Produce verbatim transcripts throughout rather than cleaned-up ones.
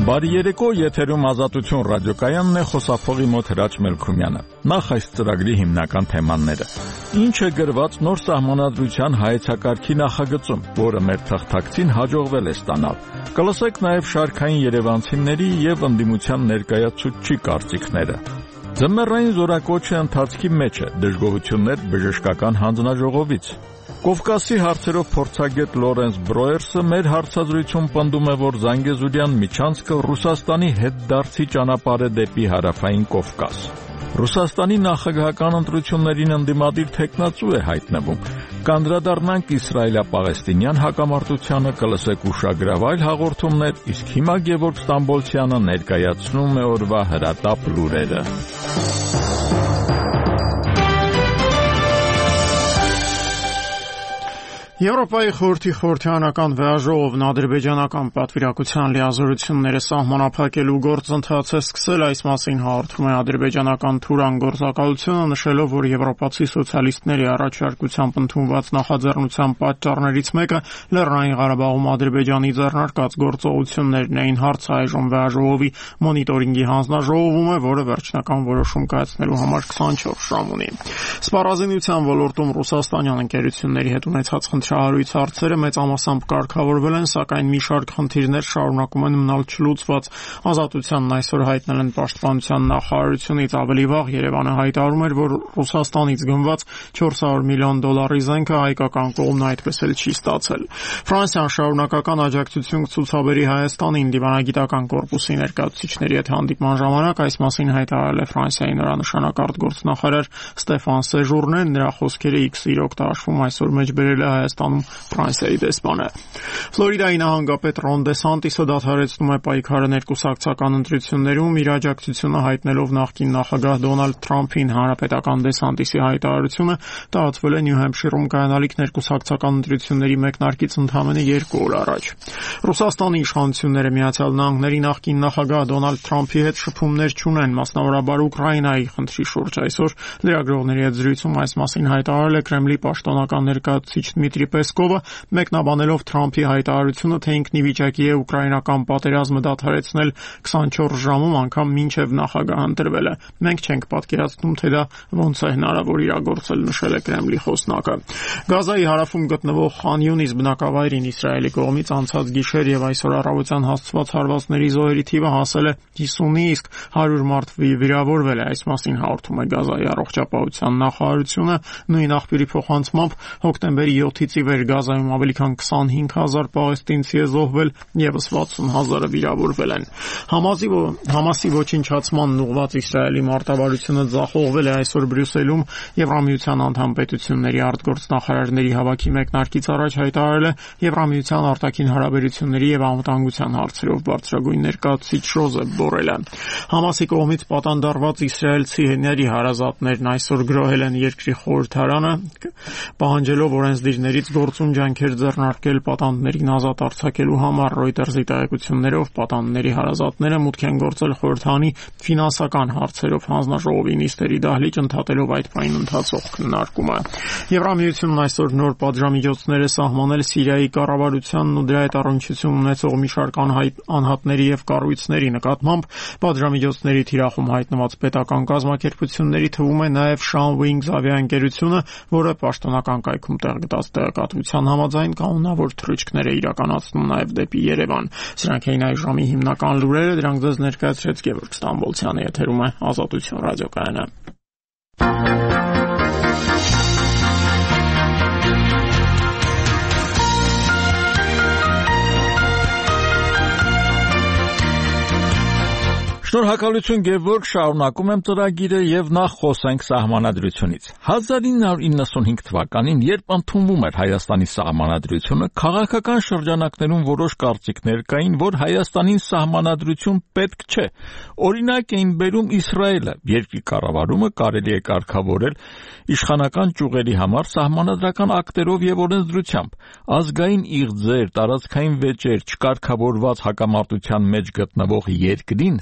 Բարի երեկո, եթերում Ազատություն ռադիոկայանն է, խոսափողի մոտ Հրաչ Մելքումյանը։ Նախ այս ծրագրի հիմնական թեմաները։ Ինչ է գրված նոր սահմանադրության հայեցակարգի նախագծում, որը մեր թղթակցին հաջողվել է ստանալ։ Կլսեք նաև շարքային երևանցիների եւ ընդդիմության ներկայացուցչի կարծիքները։ Ձմեռային զորակոչը ընթացքի մեջ է, դժգոհություններ բժշկական հանձնաժողովից։ Կովկասի հարցերով փորձագետ Լորենս Բրոերսը մեր հարցազրույցում պնդում է, որ Զանգեզուրյան միջանցքը Ռուսաստանի հետդարձի ճանապարհ է դեպի հարավային Կովկաս։ Ռուսաստանի նախագահական ընտրություններին ընդդիմադիր թեկնածու է հայտնվում։ Կանդրադառնանք իսրայելա-պաղեստինյան հակամարտությանը, կլսեք ուշագրավ այլ հաղորդումներ, իսկ հիմա Գևորգ Ստամբոլցյանը ներկայացնում է օրվա հրատապ լուրերը։ Եվրոպայի խորհրդի խորհրդարանական վեաժողովն ադրբեջանական պատվիրակության լիազորությունները սահմանափակելու գործընթաց է սկսել, այս մասին հաղորդում է ադրբեջանական Թուրան գործակալությունը, նշելով, որ եվրոպացի սոցիալիստների առաջարկությամբ ընդունված նախաձեռնության պատճառներից մեկը Լեռնային Ղարաբաղում Ադրբեջանի ձեռնարկած գործողություններն էին, հարցը այժմ վեաժողովի մոնիտորինգի հանձնաժողովում է, որը վերջնական որոշում կայացնելու համար քսանչորս ժամ ունի։ Սպառազինության ոլորտում ռուսաստանյան ընկերությունների հետ ունեցած Հարույց հարցերը մեծամասամբ կարգավորվել են, սակայն մի շարք խնդիրներ շարունակում են մնալ չլուծված։ Ազատությանն այսօր հայտնել են պաշտպանության նախարարությունից, ավելի վաղ Երևանը հայտարարում էր, որ Ռուսաստանից գնված չորս հարյուր միլիոն դոլարի զենքը հայկական կողմն այդպես էլ չի ստացել։ Ֆրանսիան շարունակական աջակցություն կցուցաբերի Հայաստանին դիվանագիտական կորպուսի ներկայացուցիչների հետ հանդիպման ժամանակ, այս մասին հայտարարել է Ֆրանսիայի նորանշանակ արտգործնախարար Ստեֆան Սեժուրնեն, նրա խոսքերը X-ի իրոք տաշվում այսօր մեջբերել է Հայաստանում Ֆրանսիայի դեսպանը։ Ֆլորիդայի նահանգապետ Ռոն Դեսանտիսը դադարեցնում է պայքարը ներկուսակցական ընտրություններում, իր աջակցությունը հայտնելով նախկին նախագահ Դոնալդ Թրամփին։ Հանրապետական Դեսանտիսի հայտարարությունը տարածվել է Նյու Հեմփշիրում կայանալիք ներկուսակցական ընտրությունների մեկնարկից ընդամենը երկու օր առաջ։ Ռուսաստանի իշխանությունները Միացյալ Նահանգների նախկին նախագահ Դոնալդ Թրամփի հետ շփումներ չունեն, մասնավորաբար Ուկրաինայի խնդրի շուրջ։ Այսօր լրագրողների հետ զրույցում այս մասին հայտարարել է Կրեմլի պաշտոնական ներկայացուցիչ Դմիտրի Պեսկովը, մեկնաբանելով Թրամփի հայտարարությունը, թե ինքն ի վիճակի է ուկրաինական պատերազմը դադարեցնել քսանչորս ժամում, անգամ մինչև նախագահ ընտրվելը։ Մենք չենք պատկերացնում, թե դա ոնց է հնարավոր իրագործել, նշել է Կրեմլի խոսնակը։ Գազայի հարավում գտնվող Խան Յունիս բնակավայրին Իսրայելի կողմից անցած գիշեր եւ այսօր առավոտյան հասցված հարվածների զոհերի թիվը հասել է հիսունի, իսկ հարյուր մարդ վիրավորվել է, այս մասին հաղորդում է Գազայի առողջապահության նախարարությունը։ Նույն աղբյուրի փոխանցմամբ հոկտեմբերի յոթից ի վեր Գազայում ավելի քան քսանհինգ հազար պաղեստինցի է զոհվել, եւս վաթսուն հազարը վիրավորվել են։ Համասի Համասի ոչնչացմանն ուղղված Իսրայելի մարտավարությունը ձախողվել է այսօր Բրյուսելում։ Եվրամիության անդամ պետությունների արտգործնախարարների հավաքի մեկնարկից առաջ հայտարարել է Եվրամիության արտաքին հարաբերությունների եւ անվտանգության հարցերով բարձրագույն ներկայացուցիչ Ժոզեփ Բորելը։ Համասի կողմից պատանդարված իսրայելցիների հարազատներն այսօր գրոհել են երկրի խորհրդարանը, պահանջելով օրենսդիրներից գործուն ջանքեր ձեռնարկել պատանդներին ազատ արձակելու համար։ Reuters-ի տեղեկություններով պատանդների հարազատները մուտք են գործել խորհրդանի ֆինանսական հարցերով հանձնաժողովի նիստերի դահլիճ, ընդհատելով այդ պահին ընթացող քննարկումը։ Եվրամիությունն այսօր նոր պատժամիջոցներ է սահմանել Սիրիայի կառավարությանն ու դրա հետ առնչություն ունեցող մի շարք անհատների եւ կառույցների նկատմամբ։ Պատժամիջոցների թիրախում հայտնված պետական կազմակերպությունների թվում է նաեւ Shan Wings ավիաընկերությունը, որը պաշտոնական կայքում տեղ գտած տեղեկատվության համաձայն կանոնավոր թռիչքներ է իրականացնում նաև դեպի Երևան։ Սրանք էին այս ժամի հիմնական լուրերը, դրանք ձեզ ներկայացրեց Գևորգ Ստամբոլցյանը, եթերում է Ազատություն ռադիոկայանը։ Շնորհակալություն Գևորգ, շարունակում եմ ծրագիրը եւ նախ խոսենք սահմանադրությունից։ հազար ինը հարյուր իննսունհինգ թվականին, երբ ընդունվում էր Հայաստանի սահմանադրությունը, քաղաքական շրջանակներում որոշ կարծիքներ կային, որ Հայաստանին սահմանադրություն պետք չէ։ Օրինակ էին բերում Իսրայելը, երկրի կառավարումը կարելի է կարգավորել իշխանական ճյուղերի համար սահմանադրական ակտերով եւ օրենսդրությամբ։ Ազգային իղձեր, տարածքային վեճեր, չկարգավորված հակամարտության մեջ գտնվող երկրին սահման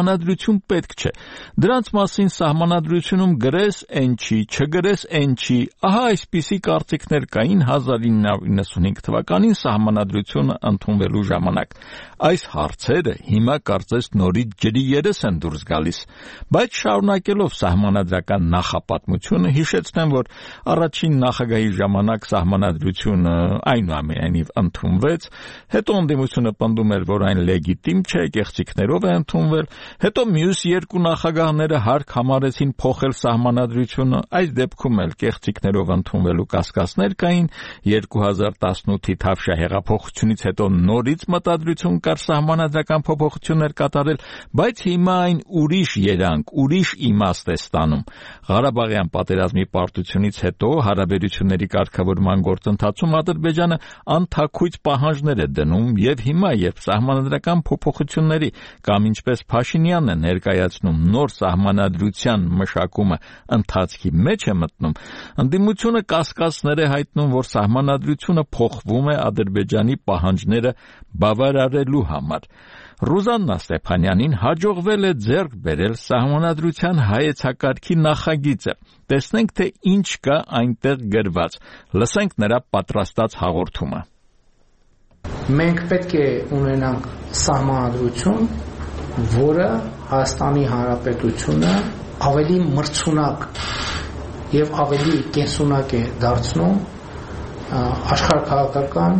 սահմանադրություն պետք չէ։ Դրանց մասին սահմանադրությունում գրես այն չի, չգրես այն չի։ Ահա այսպիսի կարծիքներ կային հազար ինը հարյուր իննսունհինգ թվականին սահմանադրությունը ընդունվելու ժամանակ։ Այս հարցերը հիմա կարծես նորից ջրի երես են դուրս գալիս, բայց շարունակելով սահմանադրական նախապատմությունը հիշեցնեմ, որ առաջին նախագահի ժամանակ սահմանադրությունը այնուամենայնիվ ընդունվեց, հետո ընդդիմությունը պնդում էր, որ այն լեգիտիմ չէ, կեղծիքներով է ընդունվել, հետո մյուս երկու նախագահները հարկ համարեցին փոխել սահմանադրությունը, այս դեպքում էլ կեղծիքներով ընդունվելու կասկածներ կային, երկու հազար տասնութի Թավշյա հեղափոխությունից հետո նորից մտադրություն կար սահմանադրական փոփոխություններ կատարել, բայց հիմա այն ուրիշ երանգ, ուրիշ իմաստ է ստանում։ Ղարաբաղյան պատերազմի պարտությունից հետո հարաբերությունների կարգավորման գործընթացում Ադրբեջանը անթաքույց պահանջներ է դնում եւ հիմա, երբ սահմանադրական փոփոխությունների կամ ինչպես Փաշինյանն է ներկայացնում նոր սահմանադրության մշակումը ընթացքի մեջ է մտնում, ընդդիմությունը կասկածներ է հայտնում, որ սահմանադրությունը փոխվում է Ադրբեջանի պահանջները բավարարելու համար։ Ռուզաննա Ստեփանյանին հաջողվել է ձեռք բերել սահմանադրության հայեցակարգի նախագիծը։ Տեսնենք, թե ինչ կա այնտեղ գրված։ Լսենք նրա պատրաստած հաղորդումը։ Մենք պետք է ունենանք սահմանադրություն, որը Հայաստանի Հանրապետությունը ավելի մրցունակ եւ ավելի կենսունակ է դարձնում աշխարհաքաղաքական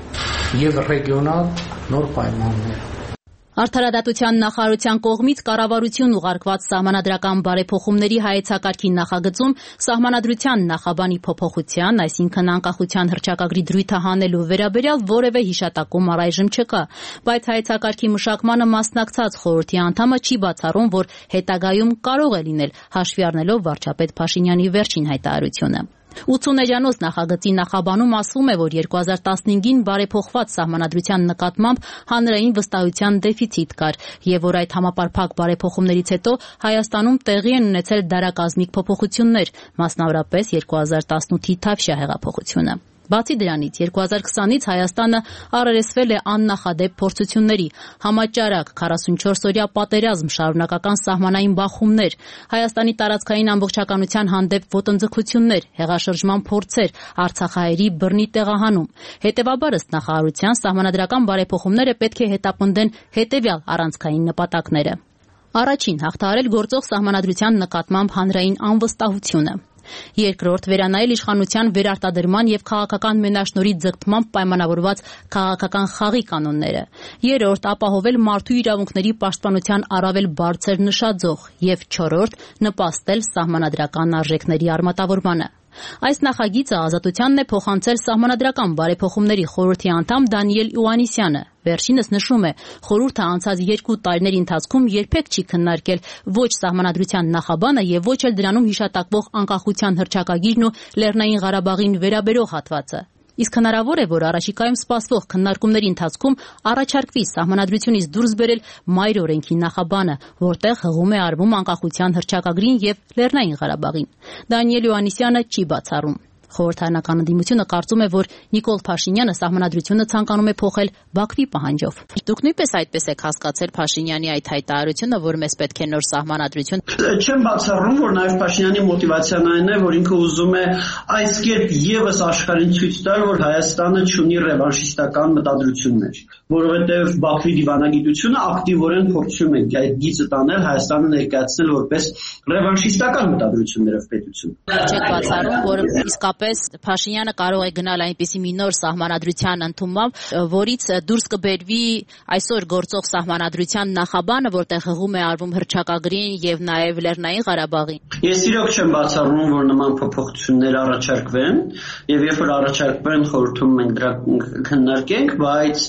եւ ռեգիոնալ նոր պայմաններում։ Արդարադատության նախարարության կողմից կառավարություն ուղարկված սահմանադրական բարեփոխումների հայեցակարգի նախագծում սահմանադրության նախաբանի փոփոխության, այսինքն անկախության հռչակագրի դրույթը հանելու վերաբերյալ որևէ հիշատակում առայժմ չկա, բայց հայեցակարգի մշակմանը մասնակցած խորհրդի անդամը չի բացառում, որ հետագայում կարող է լինել, հաշվի առնելով վարչապետ Փաշինյանի վերջին հայտարարությունը։ ութսուներյանոց նախագծի նախաբանում ասվում է, որ երկու հազար տասնհինգին բարեփոխված սահմանադրության նկատմամբ հանրային վստահության դեֆիցիտ կար եւ որ այդ համապարփակ բարեփոխումներից հետո Հայաստանում տեղի են ունեցել դարակազմիկ փոփոխություններ, մասնավորապես երկու հազար տասնութի Թավշյա հեղափոխությունը։ Բացի դրանից, երկու հազար քսանից Հայաստանը առերեսվել է աննախադեպ փորձությունների, համաճարակ, քառասունչորս օրյա պատերազմ, շարունակական սահմանային բախումներ, Հայաստանի տարածքային ամբողջականության հանդեպ ոտնձգություններ, հեղաշրջման փորձեր, արցախահայերի բռնի տեղահանում։ Հետևաբար, ըստ նախարարության, սահմանադրական բարեփոխումները պետք է հետապնդեն հետևյալ առանցքային նպատակները։ Առաջին, հաղթահարել գործող սահմանադրության նկատմամբ հանրային անվստահությունը։ Երկրորդ, վերանայել իշխանության վերարտադրման եւ քաղաքական մենաշնորհի ձգտմամբ պայմանավորված քաղաքական խաղի կանոնները։ Երրորդ, ապահովել մարդու իրավունքների պաշտպանության առավել բարձր նշաձող եւ չորրորդ, նպաստել սահմանադրական արժեքների արմատավորմանը։ Այս նախագիծը Ազատությանն է փոխանցել սահմանադրական բարեփոխումների խորհրդի անդամ Դանիել Իոաննիսյանը։ Վերջինս նշում է, խորհուրդը անցած երկու տարիների ընթացքում երբեք չի քննարկել ոչ սահմանադրության նախաբանը եւ ոչ էլ դրանում հիշատակվող անկախության հռչակագիրն ու Լեռնային Ղարաբաղին վերաբերող հատվածը։ Իսկ հնարավոր է, որ առաջիկայում սպասվող քննարկումների ընթացքում առաջարկվի սահմանադրությունից դուրս բերել մայր օրենքի նախաբանը, որտեղ հղում է արվում անկախության հռչակագրին եւ Լեռնային Ղարաբաղին։ Դանիել Իոաննիսյանը չի բացառում։ Խորհրդարանական ընդդիմությունը կարծում է, որ Նիկոլ Փաշինյանը սահմանադրությունը ցանկանում է փոխել Բաքվի պահանջով։ Դուք նույնպես այդպես եք հասկացել Փաշինյանի այդ հայտարարությունը, որ մեզ պետք է նոր սահմանադրություն։ Չեմ բացառում, որ նաև Փաշինյանի մոտիվացիան այն է, որ ինքը ուզում է այս կերպ եւս աշխարհին ցույց տալ, որ Հայաստանը ունի ռևանշիստական մտադրություններ, որովհետեւ Բաքվի դիվանագիտությունը ակտիվորեն փորձում է այդ գիծը տանել, Հայաստանը ներկայացնել որպես ռևանշիստական մտադրություններով պետություն։ Չեք բացառում, որ իսկապես Փաշինյանը կարող է գնալ այնպիսի մի նոր սահմանադրության ընդունմամբ, որից դուրս կբերվի այսօր գործող սահմանադրության նախաբանը, որտեղ հղում է արվում հռչակագրին եւ նաեւ Լեռնային Ղարաբաղին։ Ես իրոք չեմ բացառում, որ նման փոփոխություններ առաջարկվեն, եւ երբ որ առաջարկվեն, խորհրդում մենք դրա քննարկենք, բայց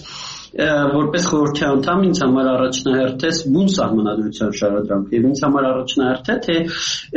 որպես խորհրդի անդամ ինձ համար առաջնահերթ է բուն սահմանադրության շարադրանքը եւ ինձ համար առաջնահերթ է թե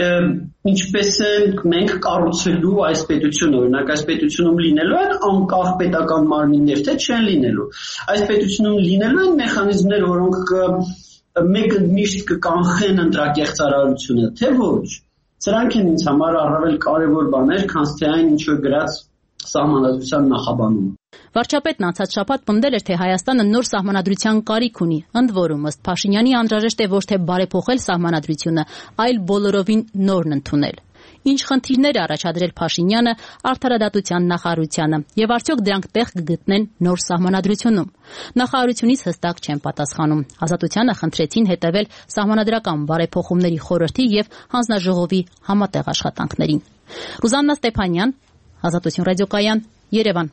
ինչպես ենք մենք կառուցելու այս պետությունը, օրինակ այս պետությունում լինելու են անկախ պետական մարմիններ, թե չեն լինելու։ Այս պետությունում լինելու են մեխանիզմներ, որոնք մեկը միշտ կկանխեն ընտրակեղծարարությունը, թե ոչ։ Սրանք են ինձ համար առավել կարևոր բաներ, քան թե այն ինչ որ գրած սահմանադրության նախաբանում։ Վարչապետն անցած շաբաթ պնդել էր, թե Հայաստանը նոր սահմանադրության կարիք ունի, ընդ որում ըստ Փաշինյանի անհրաժեշտ է ոչ թե բարեփոխել սահմանադրությունը, այլ բոլորովին նորն ընդունել։ Ինչ խնդիրներ է առաջադրել Փաշինյանը արդարադատության նախարարությանը եւ արդյոք դրանք տեղ կգտնեն նոր սահմանադրությունում։ Նախարարությունից հստակ չեն պատասխանում։ Ազատությանը խնդրեցին հետևել սահմանադրական բարեփոխումների խորհրդի եւ հանձնաժողովի համատեղ աշխատանքներին։ Ռուզաննա Ստեփանյան, Ազատություն ռադիոկայան, Երևան։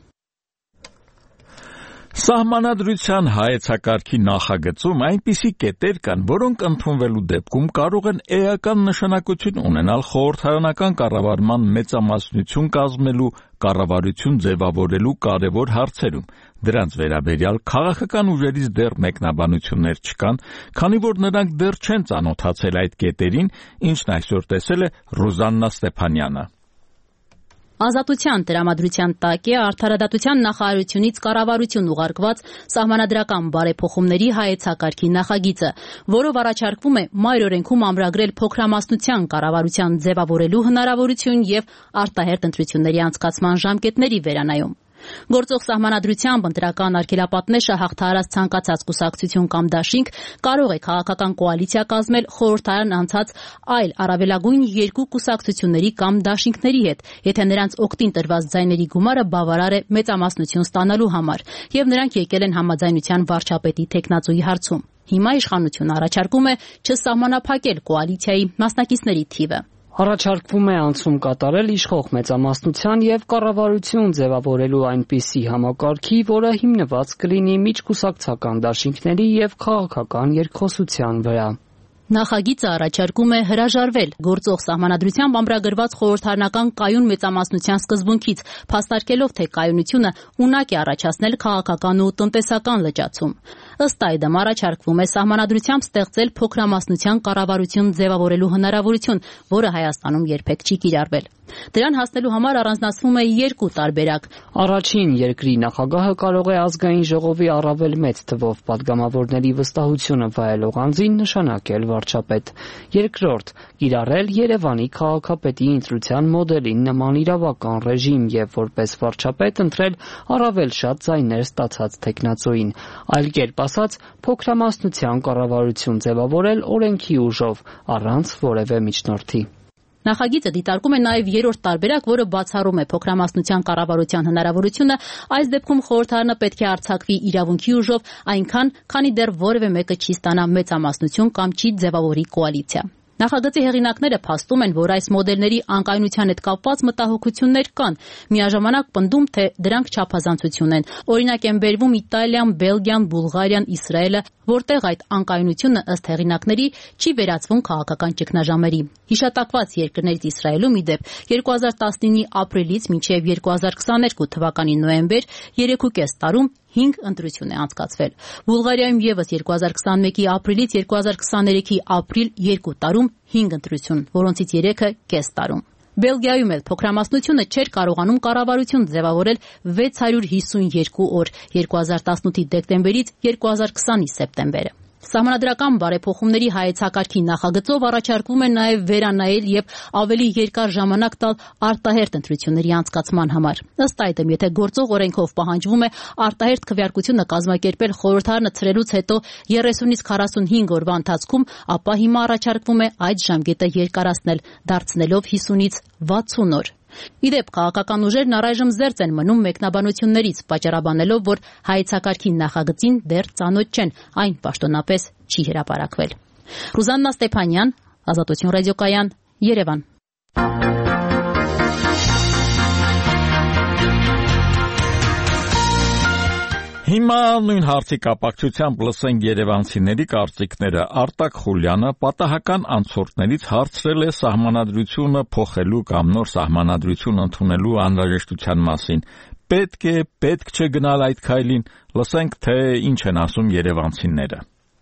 Սահմանադրության հայեցակարգի նախագծում այնպիսի կետեր կան, որոնք ընդունվելու դեպքում կարող են էական նշանակություն ունենալ խորհրդարանական կառավարման մեծամասնություն կազմելու, կառավարություն ձևավորելու կարևոր հարցերում։ Դրանց վերաբերյալ քաղաքական ուժերից դեռ մեկնաբանություններ չկան, քանի որ նրանք դեռ չեն ծանոթացել այդ կետերին, ինչն այսօր տեսել է Ռուզաննա Ստեփանյանը։ Ազատության տրամադրության տակ է արդարադատության նախարարությունից կառավարություն ուղարկված սահմանադրական բարեփոխումների հայեցակարգի նախագիծը, որով առաջարկվում է մայր օրենքում ամրագրել փոքրամասնության կառավարության ձևավորելու հնարավորություն եւ արտահերթ ընտրությունների անցկացման ժամկետների վերանայում։ Գործող սահմանադրությամբ ընտրական արգելապատնեշը հաղթահարած ցանկացած կուսակցություն կամ դաշինք կարող է քաղաքական կոալիցիա կազմել խորհրդարան անցած այլ առավելագույն երկու կուսակցությունների կամ դաշինքների հետ, եթե նրանց օգտին տրված ձայների գումարը բավարար է մեծամասնություն ստանալու համար, եւ նրանք եկել են համաձայնության վարչապետի թեկնածուի հարցում։ Հիմա իշխանությունը առաջարկում է չսահմանափակել կոալիցիայի մասնակիցների թիվը։ Առաջարկվում է անցում կատարել իշխող մեծամասնության եւ կառավարություն ձևավորելու այնպիսի համակարգի, որը հիմնված կլինի միջկուսակցական դաշինքների եւ քաղաքական երկխոսության վրա։ Նախագիծը առաջարկում է հրաժարվել գործող սահմանադրությամբ ամրագրված խորհրդարանական կայուն մեծամասնության սկզբունքից, փաստարկելով, թե կայունությունը ունակ է առաջացնել քաղաքական ու տնտեսական լճացում։ Ըստ այդմ առաջարկվում է սահմանադրությամբ ստեղծել փոքրամասնության կառավարություն ձևավորելու հնարավորություն, որը Հայաստանում երբեք չի կիրառվել։ Դրան հասնելու համար առանձնացվում է երկու տարբերակ։ Առաջին, երկրի նախագահը կարող է ազգային ժողովի առավել մեծ թվով падգամավորների վստահությունը վայելող անձին նշանակել վարչապետ։ Երկրորդ, կիրառել Երևանի քաղաքապետի ընտրության մոդելին նման իրավական ռեժիմ եւ որպես վարչապետ ընտրել առավել շատ ձայներ ստացած թեկնածուին։ Այլ կերպ ասած, փոքրամասնության կառավարություն ձևավորել օրենքի ուժով, առանց որևէ միջնորդի։ Նախագիծը դիտարկում է նաև երրորդ տարբերակ, որը բացառում է փոքրամասնության կառավարության հնարավորությունը, այս դեպքում խորհրդարանը պետք է արձակվի իրավունքի ուժով այնքան, քանի դեռ որևէ մեկը չի ստանա մեծամասնություն կամ չի ձևավորի կոալիցիա։ Նախագծի հեղինակները փաստում են, որ այս մոդելների անկայունության հետ կապված մտահոգություններ կան, միաժամանակ պնդում, թե դրանք չափազանցություն են։ Օրինակ են բերվում Իտալիան, Բելգիան, Բուլղարիան, Իսրայելը, որտեղ այդ անկայունությունը ըստ հեղինակների չի վերածվում քաղաքական ճգնաժամերի։ Հիշատակված երկրներից Իսրայելում, ի դեպ, երկու հազար տասնինի ապրիլից մինչև երկու հազար քսաներկու թվականի նոյեմբեր երեքուկես տարում հինգ ընտրություն է անցկացվել։ Բուլղարիայում եւս երկու հազար քսաներկի ապրիլից երկու հազար քսաներեքի ապրիլ երկու տարում հինգ ընտրություն, որոնցից երեքը կես տարում։ Բելգիայում էլ փոքրամասնությունը չէր կարողանում կառավարություն ձևավորել վեց հարյուր հիսուն երկու օր՝ երկու հազար տասնութի դեկտեմբերից երկու հազար քսանի սեպտեմբերը։ Սահմանադրական բարեփոխումների հայեցակարգի նախագծով առաջարկվում է նաև վերանայել եւ ավելի երկար ժամանակ տալ արտահերթ ընտրությունների անցկացման համար։ Ըստ այդմ, եթե գործող օրենքով պահանջվում է արտահերթ քվեարկությունը կազմակերպել խորհրդարանը ցրելուց հետո երեսունից քառասունհինգ օրվա ընթացքում, ապա հիմա առաջարկվում է այդ ժամկետը երկարացնել, դարձնելով հիսունից վաթսուն օր։ Իդեպ քաղաքական ուժերն առայժմ զերծ են մնում մեկնաբանություններից, պատճառաբանելով, որ հայեցակարգի նախագծին դեռ ծանոթ չեն, այն պաշտոնապես չի հրապարակվել։ Ռուզաննա Ստեփանյան, Ազատություն ռադիոկայան, Երևան։ Հիմա նույն հարցի կապակցությամբ լսենք երևանցիների կարծիքները։ Արտակ Խուլյանը պատահական անցորդներից հարցրել է սահմանադրությունը փոխելու կամ նոր սահմանադրություն ընդունելու անհրաժեշտության մասին։ Պետք է, պետք չէ գնալ այդ քայլին։ Լսենք, թե ինչ են ասում երևանցիները։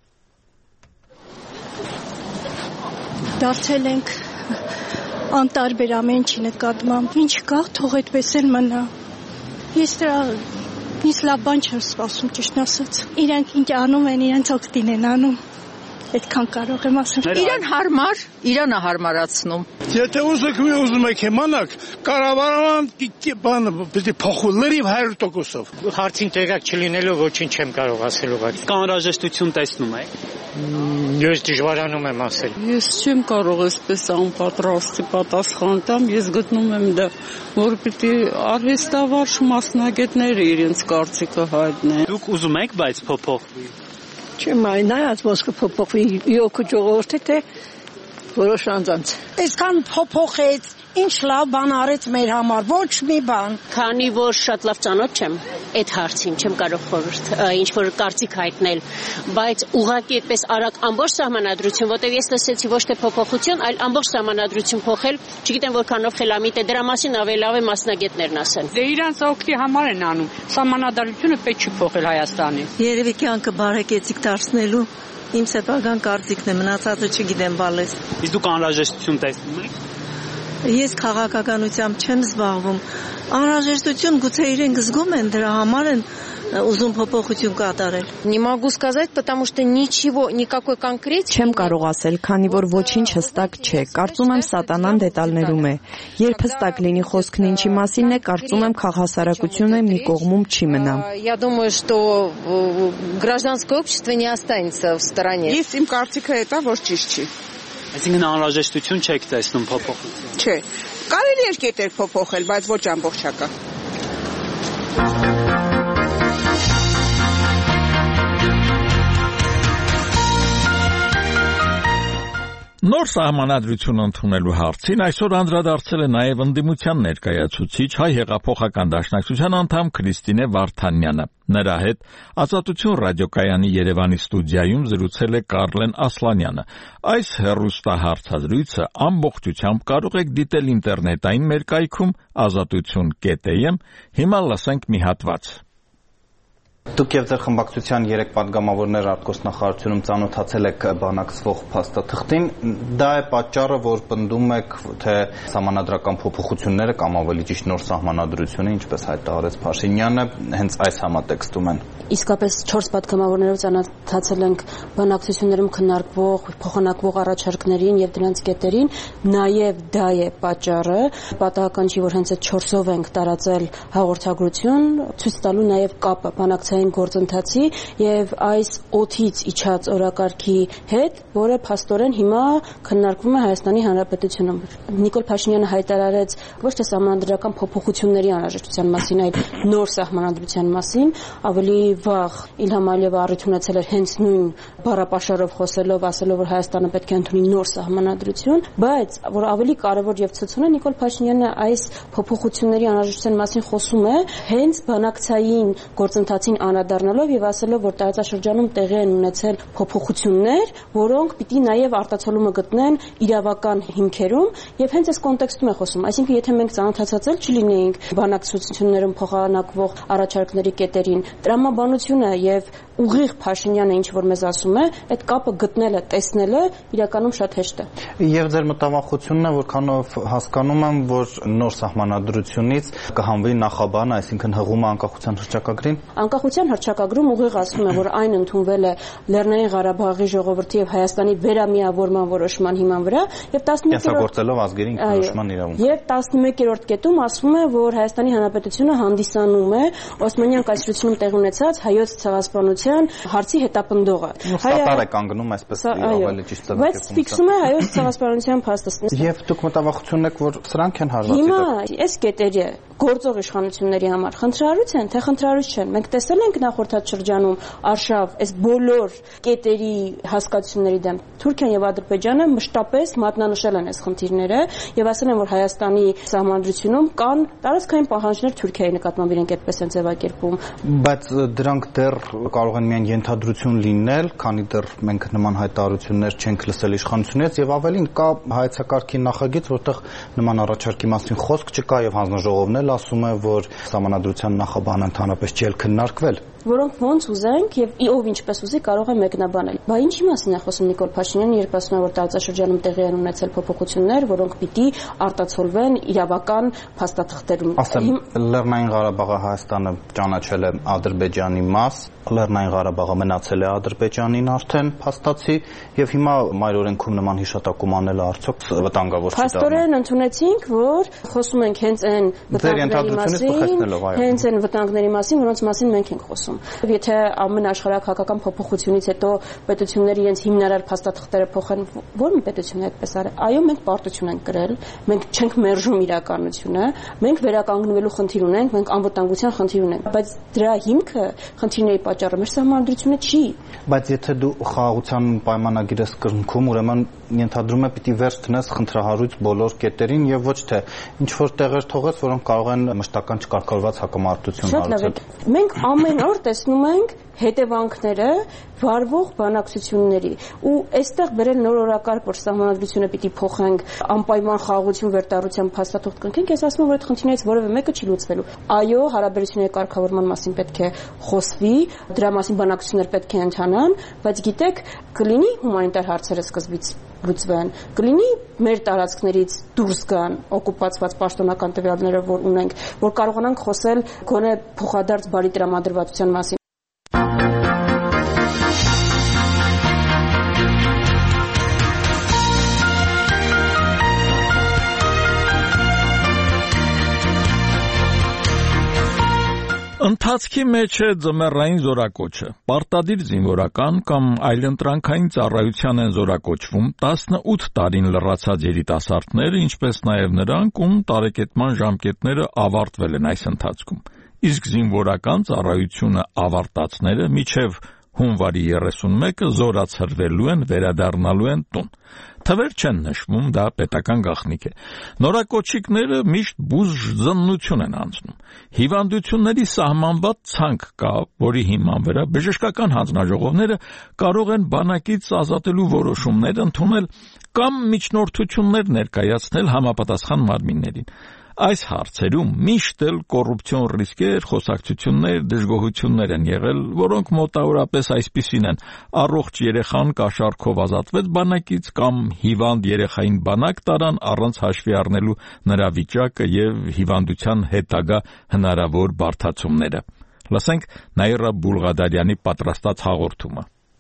Դարձել ենք անտարբեր ամեն ինչի նկատմամբ։ Ինչ կա, թող այդպես էլ մնա։ Ես դրա Ինձ լավ բան չեմ սպասում, ճիշտ ասած։ Իրանք ինչ անում են, իրենց օգտին են անում։ Այդքան կարող եմ ասել։ Իրան հարմար, Իրանը հարմարացնում։ Եթե ուզեք մի ուզում եք իմանաք, կառավարման բանը պետք է փոխել լրիվ հարյուր տոկոսով։ Հարցին տեղյակ չլինելով ոչինչ չեմ կարող ասել ուղղակի։ Կանհրաժեշտություն տեսնում եք։ Ես դժվարանում եմ ասել։ Ես չեմ կարող այսպես անպատրաստի պատասխան տամ, ես գտնում եմ դա, որ պիտի արհեստավարժ մասնագետները իրենց կարծիքը հայտնեն։ Դուք ուզում եք, բայց փոփոխվի։ Չեմ այնայած ոսկը փոփոխվի, իոք ժողովուրդը թե որոշ անձանց։ Այսքան փոփոխեց, ինչ լավ բան արեց մեր համար, ոչ մի բան։ Քանի որ շատ լավ ծանոթ չեմ այդ հարցին, չեմ կարող խորհուրդ ինչ որ կարծիք հայտնել, բայց ուղղակի այդպես արագ ամբողջ սահմանադրություն, որտեղ ես լսեցի ոչ թե փոփոխություն, այլ ամբողջ սահմանադրություն փոխել, չգիտեմ որքանով խելամիտ է, դրա մասին ավելի լավ է մասնագետներն ասեն։ Դե իրանց օգտի համար են անում։ Սահմանադրությունը պետք չի փոխել Հայաստանի։ Երևի կյանքը բարեկեցիկ դարձնելու իմ սեփական կարծիքն է, մնացածը չգիտեմ բալես։ Իսկ դուք անհրաժեշտություն տեսնում եք։ Ես քաղաքականությամբ չեմ զբաղվում։ Անհրաժեշտություն գուցե իրենք զգում են, դրա համար են ուզում փոփոխություն կատարել։ Не могу сказать, потому что ничего, никакой конкретики չեմ կարող ասել, քանի որ ոչինչ հստակ չէ։ Կարծում եմ սատանան դետալներում է։ Երբ հստակ լինի խոսքն ինչի մասին է, կարծում եմ քաղաքասարակությունը մի կողմում չի մնա։ Я думаю, что гражданское общество не останется в стороне։ Ես իմ կարծիքը է դա, որ ճիշտ չի։ Այսինքն անհրաժեշտություն չեք տեսնում փոփոխություն։ Չէ։ Կարելի է կետեր փոփոխել, բայց ոչ ամբողջական։ Նոր սահմանադրություն ընդունելու հարցին այսօր անդրադարձել է նաև ընդդիմության ներկայացուցիչ Հայ հեղափոխական դաշնակցության անդամ Քրիստինե Վարդանյանը։ Նրա հետ Ազատություն ռադիոկայանի Երևանի ստուդիայում զրուցել է Կարլեն Ասլանյանը։ Այս հեռուստահարցազրույցը ամբողջությամբ կարող եք դիտել ինտերնետային մեր կայքում ազատություն կետ am։ Հիմա լսենք մի հատված։ Դուք եւ ձեր խմբակցության երեք падգամավորներ արտգործնախարարությունում ծանոթացել եք բանակցվող փաստաթղթին, դա է պատճառը, որ պնդում եք, թե սահմանադրական փոփոխությունները կամ ավելի ճիշտ նոր սահմանադրությունը, ինչպես հայտարարեց Փաշինյանը, հենց այս համատեքստում են։ Իսկապես չորս падգամավորներով ծանոթացել ենք բանակցություններում քննարկվող, փոխանակվող առաջարկներին եւ դրանց կետերին, նաեւ դա է պատճառը, պատահական չի, որ հենց այդ չորսով ենք տարածել հաղորդագրություն, ցույց տալու նաեւ կապը բանակցային գործընթացի եւ այս օդից իջած օրակարգի հետ, որը փաստորեն հիմա քննարկվում է Հայաստանի Հանրապետությունում։ Նիկոլ Փաշինյանը հայտարարեց ոչ թե սահմանադրական փոփոխությունների անհրաժեշտության մասին, այլ նոր սահմանադրության մասին, ավելի վաղ Իլհամ Ալիևը առիթ ունեցել էր հենց նույն բառապաշարով խոսելով, ասելով, որ Հայաստանը պետք է ընդունի նոր սահմանադրություն, բայց որ ավելի կարևոր եւ ցցուն է, Նիկոլ Փաշինյանը այս փոփոխությունների անհրաժեշտության մասին խոսում է հենց բանակցային գործընթացին անդրադառնալով եւ ասելով, որ տարածաշրջանում տեղի են ունեցել փոփոխություններ, որոնք պիտի նաեւ արտացոլումը գտնեն իրավական հիմքերում եւ հենց այս կոնտեքստում է խոսում։ Այսինքն, եթե մենք ծանոթացած չլինեինք բանակցություններում փոխանակվող առաջարկների կետերին, տրամաբանությունը եւ ուղիղ Փաշինյանը ինչ որ մեզ ասում է, այդ կապը գտնելը, տեսնելը իրականում շատ հեշտ է։ Եվ ձեր մտավախությունն է, որքանով հասկանում եմ, որ նոր սահմանադրությունից կհանվի նախաբանը, այսինքն հղումը անկախության հռչակագրին։ Անկախության հռչակագրում ուղիղ ասում է, որ այն ընդունվել է Լեռնային Ղարաբաղի ժողովրդի եւ Հայաստանի վերամիավորման որոշման հիման վրա եւ տասնմեկերորդ ազգերի ինքնորոշման իրավունք։ Եվ տասնմեկերորդ կետում ասում է, որ Հայաստանի Հանրապետությունը հանդիսանում է Օսմանյան կայսրությունում տեղի ունեցած հայոց ցեղասպանության հարցի հետապնդողը։ Սատար է կանգնում, այսպես ավելի ճիշտ է։ Բայց ֆիքսում է հայոց ցեղասպանության փաստը։ Եվ դուք մտավախությունն եք, որ սրանք են հարվածի։ Հիմա այս կետերը գործող իշխանությունների համար խնդրարույց են, թե խնդրարույց չեն։ Մենք տեսել ենք նախորդած շրջանում արշավ այս բոլոր կետերի հասկացությունների դեմ Թուրքիան եւ Ադրբեջանը մշտապես մատնանշել են այս խնդիրները եւ ասել են, որ Հայաստանի սահմանադրությունում կան տարածքային պահանջներ Թուրքիայի նկատմամբ, իրենք այդպես են ձևակերպում։ Բայց դրանք դեռ կարող են միայն ենթադրություն լինել, քանի դեռ մենք նման հայտարարություններ չենք լսել իշխանությունից եւ ավելին կա հայեցակարգի նախագիծ, որտեղ նման առաջարկի մասին խոսք չկա եւ հանձնաժողովն էլ ասում է, որ սահմանադրության նախաբանը ընդհանրապես չի քննարկվել։ որոնք ոնց ուզենք եւ ով ինչպես ուզի կարող է մեկնաբանել։ Բա ինչի մասին է խոսում Նիկոլ Փաշինյանը, երբ ասում է, որ տարածաշրջանում տեղի են ունեցել փոփոխություններ, որոնք պիտի արտացոլվեն իրավական փաստաթղթերում։ Ասեմ, Լեռնային Ղարաբաղը Հայաստանը ճանաչել է Ադրբեջանի մաս, Լեռնային Ղարաբաղը մնացել է Ադրբեջանին արդեն փաստացի եւ հիմա մայր օրենքում նման հիշատակում անելը արդյոք վտանգավոր չի դառնում։ Փաստորեն ընդունեցինք, որ խոսում ենք հենց այն վտանգների մասին, հենց այն վտանգների մասին, որոնց մասին մենք ենք խոսում։ Եթե ամեն աշխարհակ հակական փոփոխությունից հետո պետությունները իրենց հիմնարար փաստաթղթերը փոխեն, ո՞ր մի պետություն է այդպես արել։ Այո, մենք պարտություն ենք կրել, մենք չենք մերժում իրականությունը, մենք վերականգնվելու խնդիր ունենք, մենք անվտանգության խնդիր ունենք, բայց դրա հիմքը խնդիրների պատճառը մեր սահմանադրությունը չի։ Բայց եթե դու խաղաղության պայմանագիր ես կրնքում, ուրեմն ենթադրում է պիտի վերջ դնես խնդրահարույց բոլոր կետերին եւ ոչ թե ինչ որ տեղեր թողես, որոնք կարող են մշտական չկարգավորված հակամարտություն հարուցել։ Մենք ամեն օր տեսնում ենք հետևանքները վարվող բանակցությունների ու այստեղ բերել նոր օրակարգ, որ սահմանադրությունը պիտի փոխենք, անպայման խաղաղություն վերտարության փաստաթուղթ կնքենք, ես ասում եմ, որ այդ խնդիրներից որևէ մեկը չի լուծվելու։ Այո, հարաբերությունների կարգավորման մասին պետք է խոսվի, դրա մասին բանակցություններ պետք է ընթանան, բայց գիտեք, կլինի հումանիտար հարցերը սկզբից լուծվեն, կլինի մեր տարածքներից դուրս գան օկուպացված պաշտոնական տվյալները, որ ունենք, որ կարողանանք խոսել գոնե փոխադարձ բարի տրամադրվածության մասին։ Ընթացքի մեջ է ձմեռային զորակոչը։ Պարտադիր զինվորական կամ այլընտրանքային ծառայության են զորակոչվում տասնութ տարին լրացած երիտասարդները, ինչպես նաև նրանք, ում տարեկետման ժամկետները ավարտվել են այս ընթացքում։ Իսկ զինվորական ծառայությունը ավարտածները մինչև հունվարի երեսունմեկը զորացրվելու են, վերադառնալու են տուն։ Թվեր չեն նշվում, դա պետական գաղտնիք է։ Նորակոչիկները միշտ բուժզննություն են անցնում։ Հիվանդությունների սահմանված ցանկ կա, որի հիման վրա բժշկական հանձնաժողովները կարող են բանակից ազատելու որոշումներ ընդունել կամ միջնորդություններ ներկայացնել համապատասխան մարմիններին։ Այս հարցերում միշտ էլ կոռուպցիոն ռիսկեր, խոսակցություններ, դժգոհություններ են եղել, որոնք մոտավորապես այսպիսին են. առողջ երեխան կաշառքով ազատվեց բանակից կամ հիվանդ երեխային բանակ տարան առանց հաշվի առնելու նրա վիճակը եւ հիվանդության հետագա հնարավոր բարդացումները։ Լսենք Նաիրա Բուլղադարյանի պատրաստած հաղորդումը։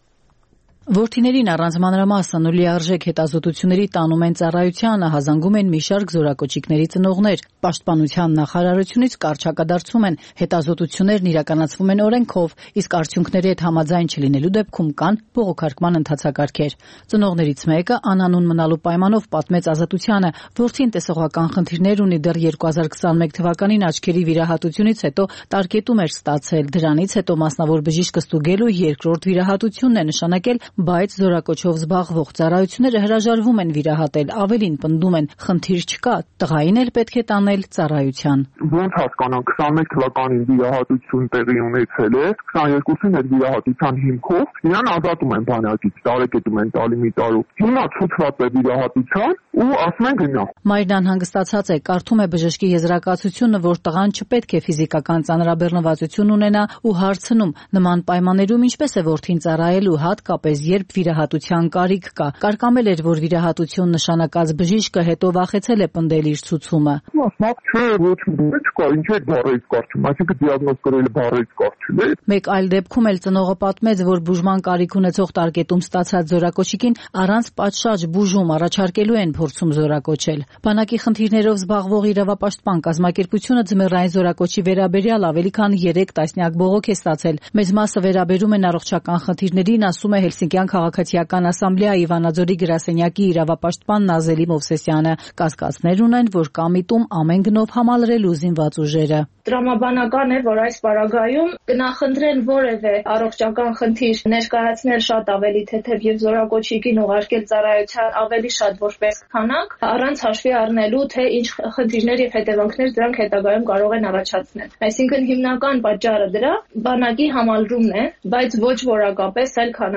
Որդիներին առանց մանրամասն ու լիարժեք հետազոտությունների տանում են ծառայությանը, հազանգում են մի շարք զորակոչիկների ծնողներ։ Պաշտպանության նախարարությունից կարճակադարձում են, հետազոտություններն իրականացվում են օրենքով, իսկ արդյունքների հետ համաձայն չլինելու դեպքում կան բողոքարկման ընթացակարգեր։ Ծնողներից մեկը անանուն մնալու պայմանով պատմեց Ազատությանը, որդին տեսողական խնդիրներ ունի, դեռ երկու հազար քսաներկու թվականին աչքերի վիրահատությունից հետո տարկետում էր ստացել, դրանից հետո մասնավոր բժիշկը ստուգելու երկրորդ վիրահատությունն է նշանակել, բայց զորակոչով զբաղվող ծառայությունները հրաժարվում են վիրահատել, ավելին պնդում են, խնդիր չկա, տղային էլ պետք է տանել ծառայության։ Ոնց հասկանանք, քսաներկու թվականին վիրահատություն տեղի ունեցել է, քսաներկուսին այդ վիրահատության հիմքով իրան ազատում են բանակից, տարեկետում են տալի մի տարու։ Հիմա ցուցված է վիրահատության ու ասում են գնա։ Մայրն անհանգստացած է, կարդում է բժշկի եզրակացությունը, որ տղան չպետք է ֆիզիկական ծանրաբեռնվածություն ունենա ու հարցնում, նման պայմաններում ինչպես է որդին ծառայելու, հատկապես երբ վիրահատության կարիք կա։ Կարկամել էր, որ վիրահատություն նշանակած բժիշկը հետո վախեցել է պնդել իր ցուցումը։ Մասնակ չէ, ոչ մի չկա, ինչ է բառերից կարճում, այսինքն դիագնոզ կրելը բառերից կարճում է։ Մեկ այլ դեպքում էլ ծնողը պատմեց, որ բուժման կարիք ունեցող տարկետում ստացած զորակոչիկին առանց պատշաճ բուժում առաջարկելու են փորձում զորակոչել։ Բանակի խնդիրներով զբաղվող իրավապաշտպան կազմակերպությունը ձմեռային զորակոչի վերաբերյալ ավելի քան երեք տասնյակ բողոք է ստացել։ Մեծ մասը վերաբերում են առողջական խնդիրներին, ասում է Հելսինկյան քաղաքացիական ասամբլեայի Վանաձորի գրասենյակի իրավապաշտպան Նազելի Մովսեսյանը։ Կասկածներ ունեն, որ կամիտում ամեն գնով համալրելու զինված ուժերը։ Տրամաբանական է, որ այս պարագայում կնախընտրեն որևէ առողջական խնդիր ներկայացնել շատ ավելի թեթև եւ զորակոչիկին ուղարկել ծառայության ավելի շատ որպես քանակ, առանց հաշվի առնելու, թե ինչ խնդիրներ եւ հետևանքներ դրանք հետագայում կարող են առաջացնել։ Այսինքն հիմնական պատճառը դրա բանակի համալրումն է, բայց ոչ որակապես, այլ քանակապես։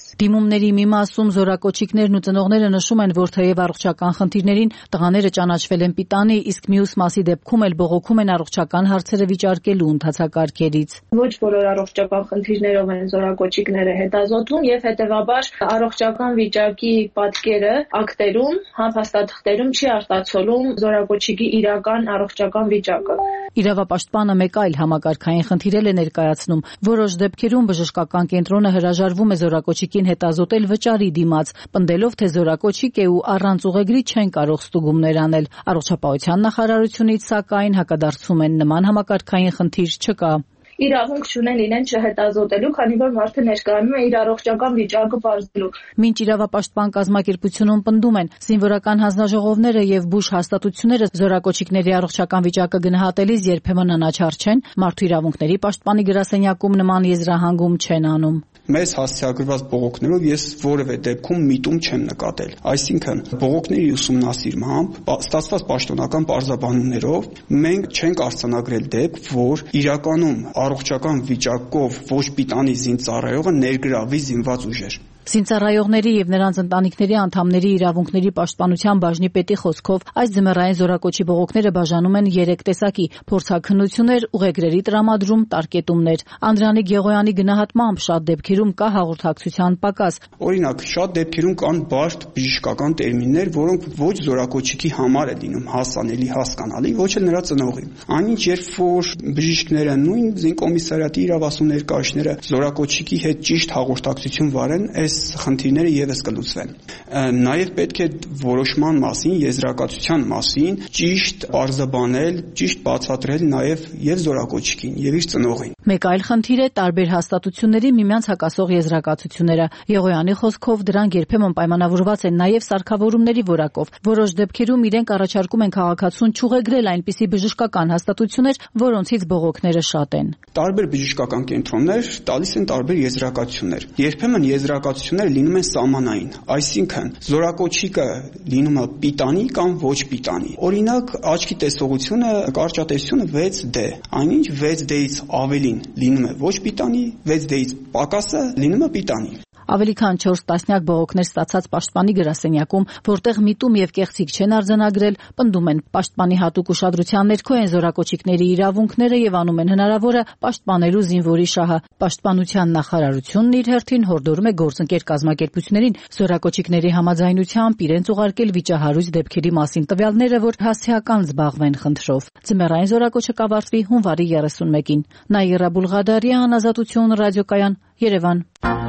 Դիմումների մի մասում զորակոչիկներն ու ծնողները նշում են, որ թեև առողջական խնդիրներին տղաները ճանաչվել են պիտանի, իսկ մյուս մասի դեպքում էլ բողոքում են առողջական հարցերը վիճարկելու ընթացակարգերից։ Ոչ բոլոր առողջական խնդիրներով են զորակոչիկները հետազոտվում եւ հետեւաբար առողջական վիճակի պատկերը ակտերում, հաստատթղթերում չի արտացոլում զորակոչիկի իրական առողջական վիճակը։ Իրավապաշտպանը մեկ այլ համակարգային խնդիր է ներկայացնում։ Որոշ դեպքերում բժշկական կենտրոնը հրաժարվում է զորակոչիկին հետազոտել վճարի դիմաց, պնդելով, թե զորակոչիկ է ու առանց ուղեգրի չեն կարող ստուգումներ անել։ Առողջապահության նախարարությունից, սակայն, հակադարձում են, նման համակարգային խնդիր չկա։ Իրավունք չունեն իրեն չհետազոտելու, քանի որ մարդը ներկայանում է իր առողջական վիճակը բարձելու։ Մինչ իրավապաշտպան կազմակերպությունում պնդում են, զինվորական հանձնաժողովները եւ բուժ հաստատությունները զորակոչիկների առողջական վիճակը գնահատելիս երբեմն անաչառ չեն, մարդու իրավունքների պաշտպանի գրասենյակում նման եզրահանգում չեն անում։ Մեզ հասցեագրված բողոքներով ես որևէ դեպքում միտում չեմ նկատել։ Այսինքն, բողոքների ուսումնասիրմամբ, ստացված պաշտոնական պարզաբանումներով մենք չենք արձանագրել դեպք, որ իրականում առողջական վիճակով ոչ պիտանի զինծառայողը ներգրավի զինված ուժեր։ Զինծառայողների եւ նրանց ընտանիքների անդամների իրավունքների պաշտպանության բաժնի պետի խոսքով այս ձմեռային զորակոչի բողոքները բաժանում են երեք տեսակի՝ փորձաքննություններ, ուղեգրերի տրամադրում, տարկետումներ։ Անդրանիկ Գեղոյանի գնահատմամբ շատ դեպքերում կա հաղորդակցության պակաս։ Օրինակ, շատ դեպքերում կան բարդ բժշկական տերմիններ, որոնք ոչ զորակոչիկի համար է լինում հասանելի, հասկանալի, ոչ էլ նրա ծնողի։ Այնինչ, երբ որ բժիշկները, նույն զինկոմիսարիատի իրավասու ներկայացուցիչները զորակոչիկի հետ ճիշտ հաղորդակցություն վարեն, խնդիրները եւս կլուծվեն։ Նաեւ պետք է որոշման մասին, եզրակացության մասին ճիշտ պարզաբանել, ճիշտ բացատրել նաեւ եւ զորակոչիկին եւ իր ծնողին։ Մեկ այլ խնդիր է տարբեր հաստատությունների միմյանց հակասող եզրակացությունները։ Եղոյանի խոսքով դրանք երբեմն պայմանավորված են նաեւ սարքավորումների որակով։ Որոշ դեպքերում իրենք առաջարկում են քաղաքացուն չուղեգրել այնպիսի բժշկական հաստատություններ, որոնցից բողոքները շատ են։ Տարբեր բժշկական կենտրոններ տալիս են տարբեր եզրակացություններ։ Երբեմն եզրակացությունները լինում են սահմանային, այսինքն զորակոչիկը լինում է պիտանի կամ ոչ պիտանի։ Օրինակ, աչքի տեսողությունը, կարճատեսությունը վեց դե, այնինչ վեց դեից ավելին լինում է ոչ պիտանի, վեց դեից պակասը լինում է պիտանի։ Ավելի քան չորս տասնյակ բողոքներ ստացած պաշտպանի գրասենյակում, որտեղ միտում եւ կեղծիք չեն արձանագրել, պնդում են պաշտպանի հատուկ ուշադրության ներքո են զորակոչիկների իրավունքները եւ անում են հնարավորը պաշտպանելու զինվորի շահը։ Պաշտպանության նախարարությունն իր հերթին հորդորում է գործընկեր կազմակերպություններին զորակոչիկների համաձայնությամբ իրենց ուղարկել վիճահարույց դեպքերի մասին տվյալները, որ հասցեական զբաղվեն խնդրով։ Ձմեռային զորակոչը կավարտվի հունվարի երեսունմեկին։ Նաիրա Բուլղադարյան, Ազատություն ռադիոկայան, Երևան։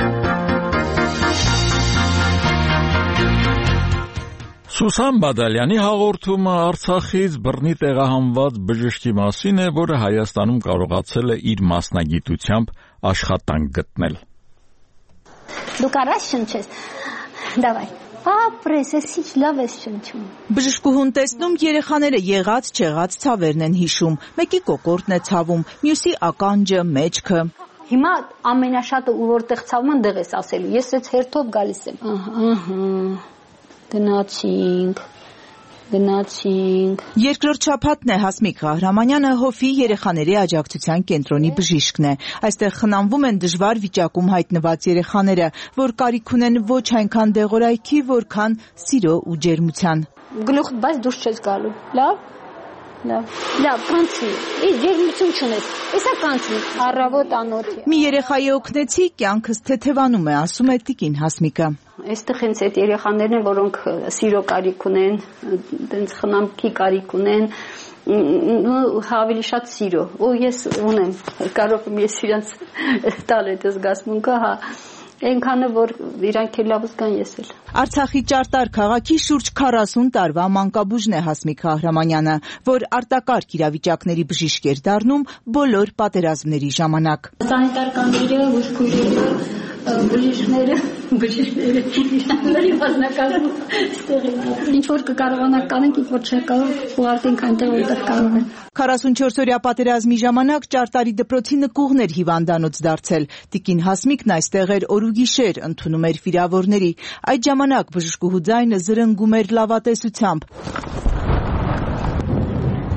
Սուսան Բադալյանի հաղորդումը Արցախից բռնի տեղահանված բժշկի մասին է, որը Հայաստանում կարողացել է իր մասնագիտությամբ աշխատանք գտնել։ Դու կարաս շնչես։ Դավայ։ Ապրես, ես ինչ լավ ես շնչում։ Բժշկուհուն տեսնում երեխաները եղած չեղած ցավերն են հիշում։ Մեկի կոկորդն է ցավում, մյուսի ականջը, մեջքը։ Հիմա ամենաշատը ու որտեղ ցավում են դեղ ես ասելու։ Ես այս հերթով գալիս եմ։ Ահա։ Գնացինք, գնացինք։ Երկրորդ շաբաթն է Հասմիկ Ղահրամանյանը Հոֆի երեխաների աջակցության կենտրոնի բժիշկն է։ Այստեղ խնամվում են դժվար վիճակում հայտնված երեխաները, որ կարիք ունեն ոչ այնքան դեղորայքի, որքան սիրո ու ջերմության։ Գլուխ, բայց դուրս չես գալու։ Լավ։ Լավ, լավ, կանցնի։ Իսկ ջերմություն չունես։ Էսա կանցնի։ Առավոտ անոթ։ Մի երեխայի օգնեցի, կյանքս թեթևանում է, ասում է տիկին Հասմիկը։ Այստեղ հենց այդ երեխաներն են, որոնք սիրո կարիք ունեն, տենց խնամքի կարիք ունեն, ավելի շատ սիրո։ Ու ես ունեմ, կարող եմ ես իրանց տալ այդ զգացմունքը, հա։ Այնքանը, որ իրանք էլ լավ զգան ես էլ։ Արցախի Ճարտար քաղաքի շուրջ քառասուն տարվա մանկաբույժն է Հասմիկ Ղահրամանյանը, որ արտակարգ իրավիճակների բժիշկ էր դառնում բոլոր պատերազմների ժամանակ։ Սանիտարկաները, ուսքույրերը, բժիշկները, բժիշկները, իրանների մասնակազմում ստեղ են։ Ինչ որ կկարողանանք կանենք, ինչ որ չենք կարող, ուղարկենք այնտեղ, որտեղ կարող են։ քառասունչորսօրյա պատերազմի ժամանակ Ճարտարի դպրոցի նկուղն էր հիվանդանոց դարձել։ Տիկին Հասմիկն այստեղ էր օր ու գիշեր, ընդունում էր վիրավորների։ Այդ ժամանակ բժշկուհու ձայնը զրնգում էր լավատեսությամբ։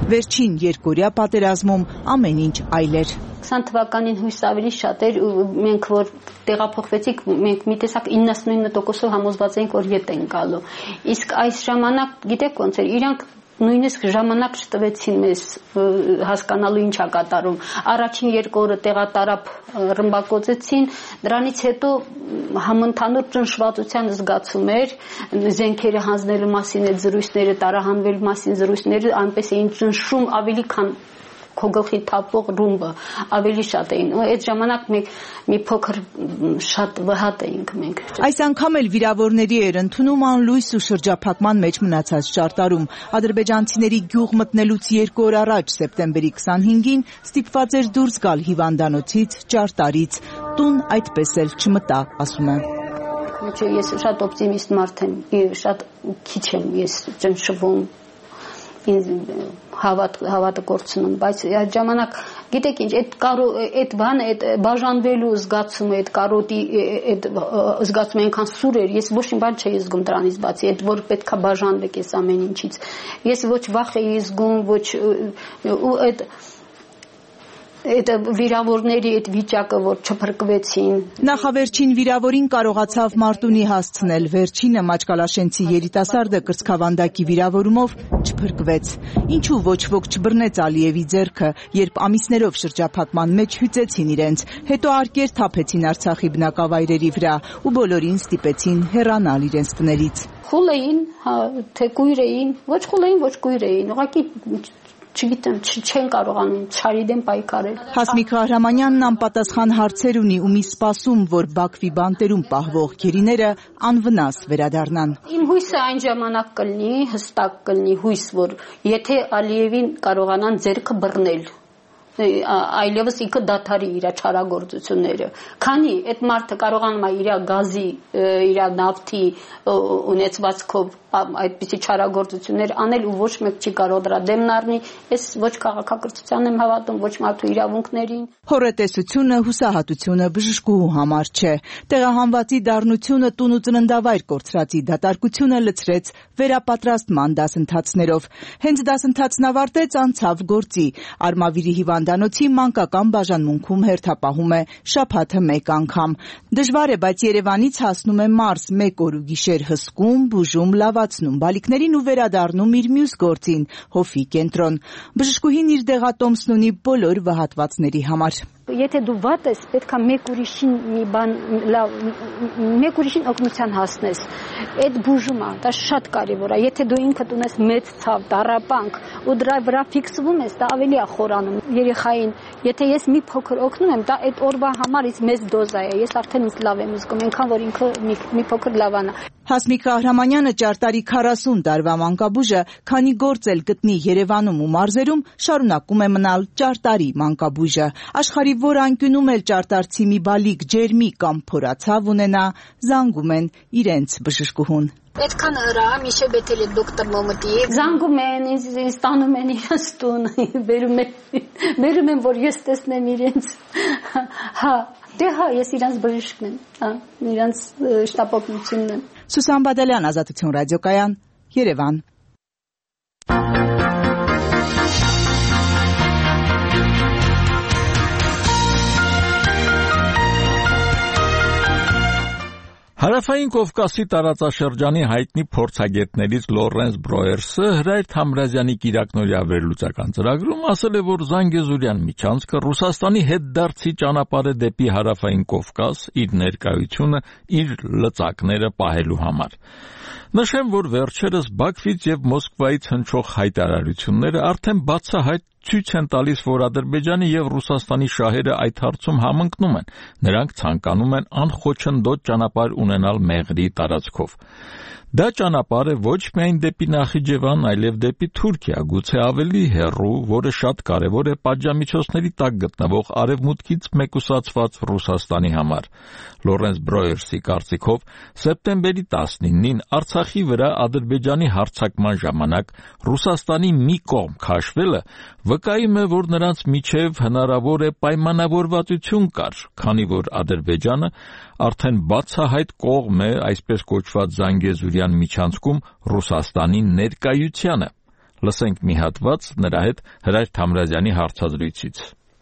Վերջին երկօրյա պատերազմում ամեն ինչ այլ էր։ քսան թվականին հույս ավելի շատ էր, մենք որ տեղափոխվեցինք, մենք մի տեսակ իննսունինը տոկոսով համոզված էինք, որ ետ ենք գալու։ Իսկ այս ժամանակ, գիտեք ոնց էր, իրանք նույնիսկ ժամանակ չտվեցին մեզ հասկանալու ինչ է կատարում։ Առաջին երկու օրը տեղատարապ ռմբակոծեցին, դրանից հետո համընդհանուր ճնշվածության զգացում էր, զենքերը հանձնելու մասին այդ զրույցները, տարահանվելու մասին զրույցները այնպես էին ճնշում ավելի քան քո գլխի թափող ռումբը, ավելի շատ էին։ Այդ ժամանակ մենք մի փոքր շատ վհատ էինք մենք։ Այս անգամ էլ վիրավորների էր ընդունում անլույս ու շրջափակման մեջ մնացած ճարտարում։ Ադրբեջանցիների գյուղ մտնելուց երկու օր առաջ, սեպտեմբերի քսանհինգին, ստիպված էր դուրս գալ հիվանդանոցից, ճարտարից։ Տուն այդպես էլ չմտա, ասում է։ Ես շատ օպտիմիստ մարդ եմ, շատ քիչ եմ ես ճնշվում, հավատ հավատը կորցնում, բայց այդ ժամանակ գիտեք ինչ, այդ կարո այդ բանը, այդ բաժանվելու զգացումը, այդ կարոտի այդ զգացումը այնքան սուր էր, ես ոչ մի բան չէի զգում դրանից բացի, այդ որ պետքա բաժանվեք այս ամեն ինչից։ Ես ոչ վախ էի զգում, ոչ ու այդ այդ վիրավորների այդ վիճակը, որ չփրկվեցին։ Նախավերջին վիրավորին կարողացավ Մարտունի հասցնել, վերջինը Մաճկալաշենցի երիտասարդը կրծքավանդակի վիրավորումով չփրկվեց։ Ինչու ոչ ոք չբռնեց Ալիևի ձեռքը, երբ ամիսներով շրջափակման մեջ հյուծեցին իրենց, հետո արկեր թափեցին Արցախի բնակավայրերի վրա ու բոլորին ստիպեցին հեռանալ իրենց տներից։ Խուլ էին, թե կույր էին, ոչ խուլ էին, ոչ կույր էին, ուղղակի չգիտեմ, չեն կարողանում չարիդեն պայքարել։ Հասմիկ Ղահրամանյանն անպատասխան հարցեր ունի ու մի սպասում, որ Բաքվի բանտերում պահվող գերիները անվնաս վերադառնան։ Իմ հույսը այն ժամանակ կլինի, հստակ կլինի հույս, որ եթե Ալիևին կարողանան ձեռքը բռնել, այլևս ինքը դադարի իր չարագործությունները։ Քանի այդ մարդը կարողանում է իր գազի, իր նավթի ունեցվածքով այդպիսի չարագործություններ անել ու ոչ մեկ չի կարող դրա դեմն առնի, ես ոչ քաղաքակրթության եմ հավատում, ոչ մարդու իրավունքներին։ Հորետեսությունը, հուսահատությունը բժշկուհու համար չէ։ Տեղահանվածի դառնությունը տուն ու ծննդավայր կորցրածի դատարկությունը լցրեց վերապատրաստման դասընթացներով։ Հենց դասընթացն ավարտեց, անցավ գործի։ Արմավիրի հիվանդանոցի մանկական բաժանմունքում հերթապահում է շաբաթը մեկ անգամ։ Դժվար է, բայց Երևանից հասնում է Մարս մեկ օր ու գիշեր հսկում, բուժում, լավացնում բալիկներին ու վերադառնում իր մյուս գործին՝ Հովի կենտրոն։ Բժշկուհին իր դեղատոմսն ունի բոլոր վհատվածների համար։ Եթե դու վատ ես, պետքա մեկ ուրիշին մի բան լավ, մեկ ուրիշին օգնության հասնես։ Այդ բուժումը, դա շատ կարևոր է։ Եթե դու ինքդ ունես մեծ ցավ, տառապանք ու դրա վրա ֆիքսվում ես, դա ավելի է խորանում երեխային։ Եթե ես մի փոքր օգնում եմ, դա այդ օրվա համար ինձ մեծ դոզա է։ Ես արդեն ինձ լավ եմ զգում, այնքան որ ինքը մի, մի փոքր լավանա։ Հասմիկ Ղահրամանյանը ճարտարի քառասուն տարվա մանկաբույժը, քանի գործ էլ գտնի Երևանում ու մարզերում, շարունակում է մնալ ճարտարի մանկաբույժը։ Աշխարհի որ անկյունում էլ ճարտարցի մի բալիկ ջերմի կամ փորացավ ունենա, զանգում են իրենց բժշկուհուն։ Այդքան հրա, միշե բետել է դոկտոր մոմտի։ Զանգում են, ինձ ստանում են իրենց տուն, բերում են, բերում են, որ ես տեսնեմ իրենց։ Հա, դե հա, ես իրենց բժիշկն եմ, հա, իրենց շտապօգնությունն եմ։ Սուսան Բադալյան, Ազատություն ռադիոկայան, Երևան։ Հարավային Կովկասի տարածաշրջանի հայտնի փորձագետներից Լորենս Բրոերսը Հրայր Թամրազյանի կիրակնօրյա վերլուծական ծրագրում ասել է, որ Զանգեզուրյան միջանցքը Ռուսաստանի հետդարձի ճանապարհը դեպի Հարավային Կովկաս իր ներկայությունը, իր լծակները պահելու համար։ Նշեմ, որ վերջերս Բաքվից եւ Մոսկվայից հնչող հայտարարությունները արդեն բացահայտ ցույց են տալիս, որ Ադրբեջանի եւ Ռուսաստանի շահերը այդ հարցում համընկնում են։ Նրանք ցանկանում են անխոչնդոտ ճանապարհ ունենալ Մեղրի տարածքով։ Դա ճանապարհ է ոչ միայն դեպի Նախիջևան, այլև դեպի Թուրքիա, գուցե ավելի հեռու, որը շատ կարևոր է պատժամիջոցների տակ գտնվող արևմուտքից մեկուսացված Ռուսաստանի համար։ Լորենս Բրոերսի կարծիքով, սեպտեմբերի տասնինին Արցախի վրա Ադրբեջանի հարձակման ժամանակ Ռուսաստանի մի կողմ քաշվելը վկայում է, որ նրանց միջև հնարավոր է պայմանավորվածություն կար, քանի որ Ադրբեջանը արդեն բացահայտ կողմ է այսպես կոչված Զանգեզուրյան միջանցքում Ռուսաստանի ներկայությանը։ Լսենք մի հատված նրա հետ Հրայր Թամրազյանի հարցազրույցից։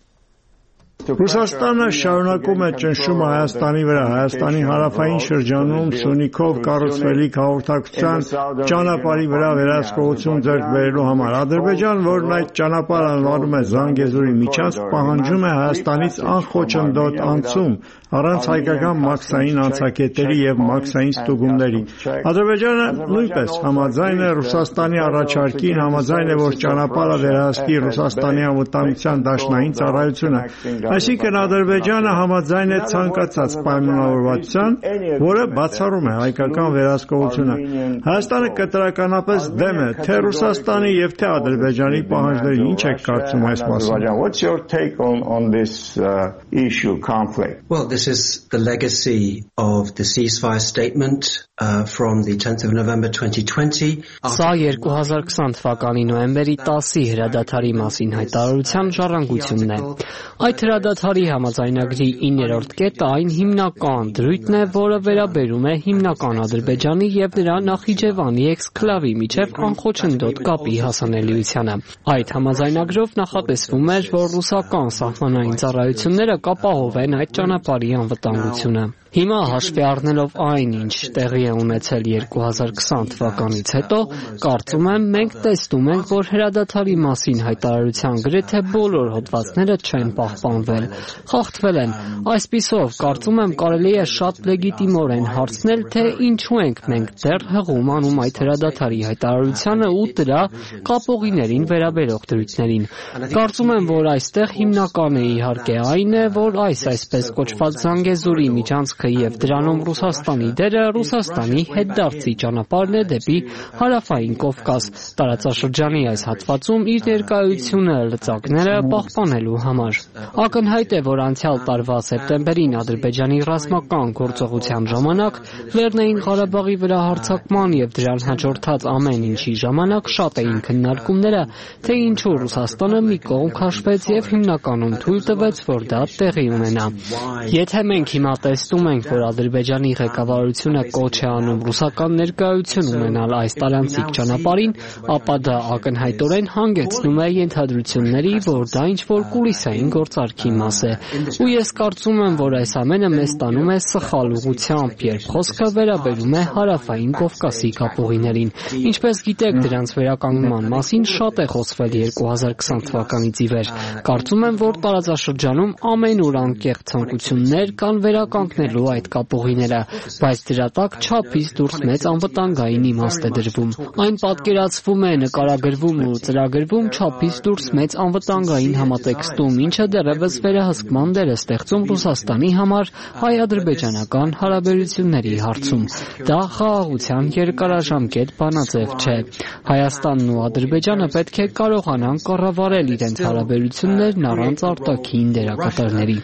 Ռուսաստանը շարունակում է ճնշումը Հայաստանի վրա։ Հայաստանի հարավային շրջանում Սյունիքով կառուցվելիք հաղորդակցության ճանապարհի վրա վերահսկողություն ձեռք բերելու համար Ադրբեջան, որն այդ ճանապարհը անվանում է Զանգեզուրի միջանցք, պահանջում է Հայաստանից անխոչնդոտ անցում առանց հայկական մաքսային անցակետերի եւ մաքսային ստուգումների։ Ադրբեջանը նույնպես համաձայն է Ռուսաստանի առաջարկին, համաձայն է, որ ճանապարհը վերահսկի Ռուսաստանի անվտանգության դաշնային ծառայությունը։ Այսինքն Ադրբեջանը համաձայն է ցանկացած պայմանավորվածության, որը բացառում է հայկական վերահսկողությունը։ Հայաստանը կտրականապես դեմ է թե Ռուսաստանի եւ թե Ադրբեջանի պահանջներին։ Ինչ եք կարծում այս մասին։ What's your take on on this uh, issue conflict? Well, this is the legacy of the ceasefire statement uh, from the tenth of November twenty twenty. Սա երկու հազար քսան թվականի նոյեմբերի տասի հրադադարի մասին հայտարարության ժառանգությունն է։ Այդ հրադադարի համաձայնագրի իններորդ կետը այն հիմնական դրույթն է, որը վերաբերում է հիմնական Ադրբեջանի եւ նրա Նախիջևանի էքսկլավի միջև անխոչնդոտ կապի հասանելիությանը։ Այդ համաձայնագրով նախատեսվում էր, որ ռուսական սահմանային ծառայությունները կապահովեն այդ ճանապարհի անվտանգությունը։ Հիմա հաշվի առնելով այն, ինչ տեղի է ունեցել երկու հազար քսան թվականից հետո, կարծում եմ մենք տեսնում ենք, որ հրադադարի մասին հայտարարության գրեթե բոլոր հոդվածները չեն պահպանվել, խախտվել են։ Այսպիսով, կարծում եմ կարելի է շատ լեգիտիմորեն հարցնել, թե ինչու ենք մենք դեռ հղում անում այդ հրադադարի հայտարարությանը ու դրա կապողիներին վերաբերող դրույթներին։ Կարծում եմ, որ այստեղ հիմնականը իհարկե այն է, որ այս այսպես կոչված Զանգեզուրի միջանցքը եւ դրանում Ռուսաստանի դերը Ռուսաստանի հետդարձի ճանապարհն է դեպի հարավային Կովկաս տարածաշրջանի այս հատվածում իր ներկայությունը լծակները պահպանելու համար։ Ակնհայտ է, որ անցյալ տարվա սեպտեմբերին Ադրբեջանի ռազմական գործողության ժամանակ Լեռնային Ղարաբաղի վրա հարձակման եւ դրան հաջորդած ամեն ինչի ժամանակ շատ էին քննարկումները, թե ինչու Ռուսաստանը մի կողմ քաշվեց եւ հիմնականում թույլ տվեց, որ դա տեղի ունենա։ Եթե մենք հիմա տեսնում ենք, որ Ադրբեջանի ղեկավարությունը կոչ է անում ռուսական ներկայություն ունենալ այս տարանցիկ ճանապարհին, ապա դա ակնհայտորեն հանգեցնում է ենթադրությունների, որ դա ինչ-որ կուլիսային գործարքի մաս է։ Ու ես կարծում եմ, որ այս ամենը մեզ տանում է սխալ ուղղությամբ, երբ խոսքը վերաբերում է հարավային Կովկասի կապուղիներին։ Ինչպես գիտեք, դրանց վերականգնման մասին շատ է խոսվել երկու հազար քսան թվականից ի վեր։ Կարծում եմ, որ տարածաշրջանում ամենուր անկեղծ ցանկություններ կան վերականգնելու այդ կապուղիները, բայց դրա տակ չափից դուրս մեծ անվտանգային իմաստ է դրվում։ Այն պատկերացվում է, նկարագրվում ու ծրագրվում չափից դուրս մեծ անվտանգային համատեքստում, ինչը դեռևս վերահսկման դեր է ստեղծում Ռուսաստանի համար հայ-ադրբեջանական հարաբերությունների հարցում։ Դա խաղաղության երկարաժամկետ բանաձև չէ։ Հայաստանն ու Ադրբեջանը պետք է կարողանան կառավարել իրենց հարաբերություններն առանց արտաքին դերակատարների։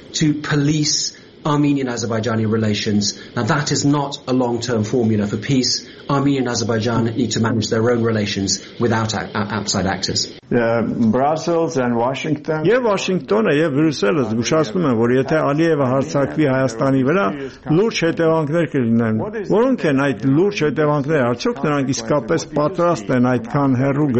Armenian-Azerbaijani relations. Now that is not a long-term formula for peace. Armenia and Azerbaijan need to manage their own relations without outside actors. Uh, Brussels and Washington. Եվ Վաշինգտոնը եւ Բրյուսելը զգուշացնում են, որ եթե Ալիևը հարձակվի Հայաստանի վրա, լուրջ հետևանքներ կլինեն։ Որոնք են այդ լուրջ հետևանքները? Արդյոք նրանք իսկապես պատրաստ են այդքան հեռու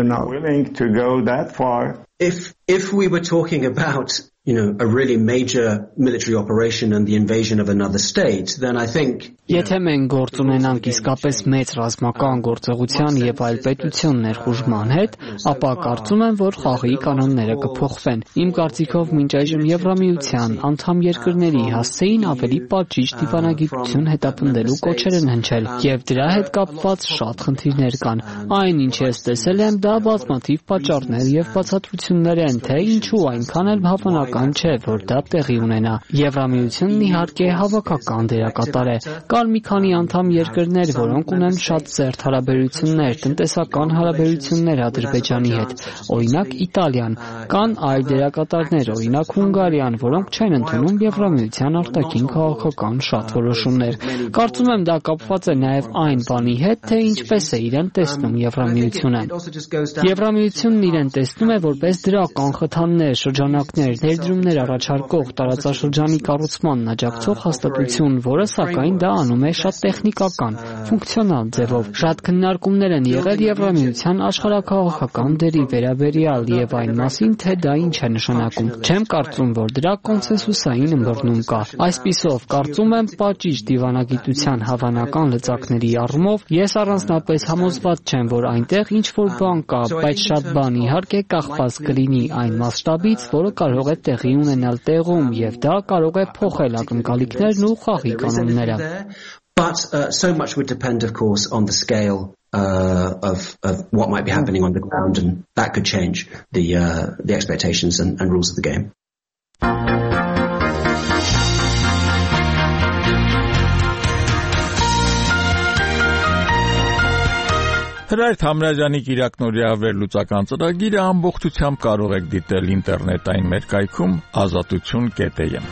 գնալ։ If if we were talking about, you know, a really major military operation and the invasion of another state, then I think Եթե մենք գործ ունենանք իսկապես մեծ ռազմական գործողության եւ այլ պետություն ներխուժման հետ, ապա կարծում եմ, որ խաղի կանոնները կփոխվեն։ Իմ կարծիքով մինչ այժմ Եվրամիության անդամ երկրների հասցեին ավելի պատժիչ դիվանագիտություն հետապնդելու կոչեր են հնչել, եւ դրա հետ կապված շատ խնդիրներ կան։ Այն, ինչ ես տեսել եմ, դա բազմաթիվ պատճառներ եւ բացատրություններ են, թե ինչու այնքան էլ հավանական չէ, որ դա տեղի ունենա։ Եվրամիությունն իհարկե հավաքական դերակատար է։ Կան մի քանի անդամ երկրներ, որոնք ունեն շատ ծերտ հարաբերություններ, տնտեսական հարաբերություններ Ադրբեջանի հետ, օրինակ Իտալիան, կան այլ դերակատարներ, օրինակ Հունգարիան, որոնք չեն ընդունում Եվրամիության արտաքին քաղաքական շատ որոշումներ։ Կարծում եմ դա կապված է նաև այն բանի հետ, թե ինչպես է իրեն տեսնում Եվրամիությունը։ Եվրամիությունն իրեն տեսնում է որպես դրական խթաններ, շրջանակներ, ներդրումներ առաջարկող տարածաշրջանի կառուցմանն աջակցող հաստատություն, որը սակայն դա անում է շատ տեխնիկական, ֆունկցիոնալ ձևով։ Շատ քննարկումներ են եղել Եվրամիության աշխարհաքաղաքական դերի վերաբերյալ եւ այն մասին, թե դա ինչ է նշանակում։ Չեմ կարծում, որ դրա կոնսենսուսային ըմբռնում կա։ Այսպիսով, կարծում եմ, պատիժ դիվանագիտության հավանական լծակների առումով ես առանձնապես համոզված չեմ, որ այնտեղ ինչ որ բան կա, բայց շատ բան իհարկե կախված կլինի այն մասշտաբից, որը կարող է տեղի ունենալ տեղում, եւ դա կարող է փոխել ակնկալիքներն ու խաղի կանոնները։ But uh, so much would depend, of course, on the scale uh, of, of what might be happening on the ground, and that could change the uh, the expectations and, and rules of the game. Հրայր Թամրազյանի Կիրակնորիա վերլուծական ծրագիրը ամբողջությամբ կարող եք դիտել ինտերնետային մեր կայքում ազատություն կետ է մ։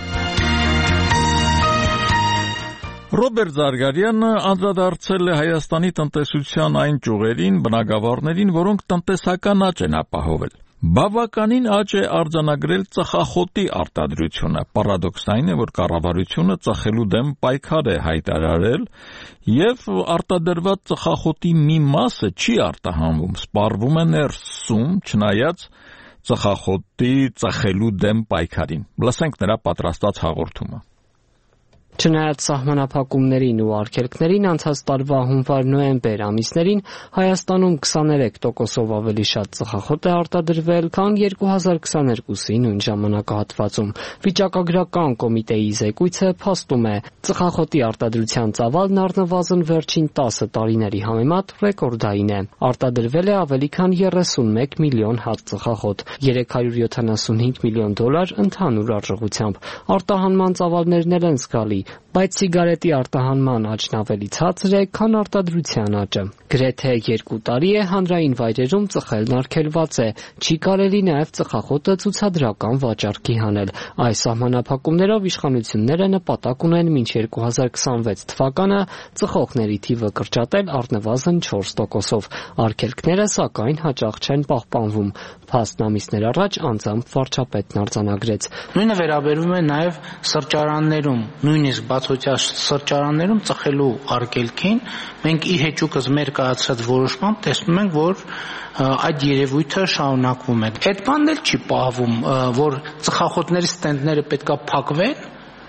Ռոբերտ Զարգարյանը անդրադարձել է Հայաստանի տնտեսության այն ճյուղերին, բնագավառներին, որոնք տնտեսական աճ են ապահովել։ Բավականին աճ է արձանագրել ծխախոտի արտադրությունը։ Պարադոքսն այն է, որ կառավարությունը ծխելու դեմ պայքար է հայտարարել եւ արտադրված ծխախոտի մի մասը չի արտահանվում, սպառվում է ներսում, չնայած ծխախոտի ծխելու դեմ պայքարին։ Լսենք նրա պատրաստած հաղորդումը։ Չնայած սահմանափակումներին ու արգելքներին անցած տարվա հունվար-նոյեմբեր ամիսներին Հայաստանում քսաներեք տոկոսով ավելի շատ ծխախոտ է արտադրվել, քան երկու հազար քսաներկուսի նույն ժամանակահատվածում։ Վիճակագրական կոմիտեի զեկույցը փաստում է, ծխախոտի արտադրության ծավալն առնվազն վերջին տասը տարիների համեմատ ռեկորդային է։ Արտադրվել է ավելի քան երեսունմեկ միլիոն հատ ծխախոտ, երեք հարյուր յոթանասունհինգ միլիոն դոլար ընդհանուր արժողությամբ։ Արտահանման ծավալներն էլ են զգալի, բայց սիգարետի արտահանման աճն ավելի ցածր է, քան արտադրության աճը։ Գրեթե երկու տարի է հանրային վայրերում ծխելն արգելված է, չի կարելի նաև ծխախոտը ցուցադրական վաճառքի հանել։ Այս սահմանափակումներով իշխանությունները նպատակ ունեն մինչ երկու հազար քսանվեց թվականը ծխողների թիվը կրճատել առնվազն չորս տոկոսով։ Արգելքները սակայն հաճախ չեն պահպանվում։ Փաստն ամիսներ առաջ անձամբ վարչապետն արձանագրեց։ Նույնը վերաբերվում է նաև սրճարաններում, նույնիսկ բացօթյա սրճարաններում ծխելու արգելքին։ Մենք ի հեճուկս մեր կայացրած որոշմամբ տեսնում ենք, որ այդ երևույթը շարունակվում է։ Այդ բանն էլ չի պահվում, որ ծխախոտների ստենդները պետքա փակվեն։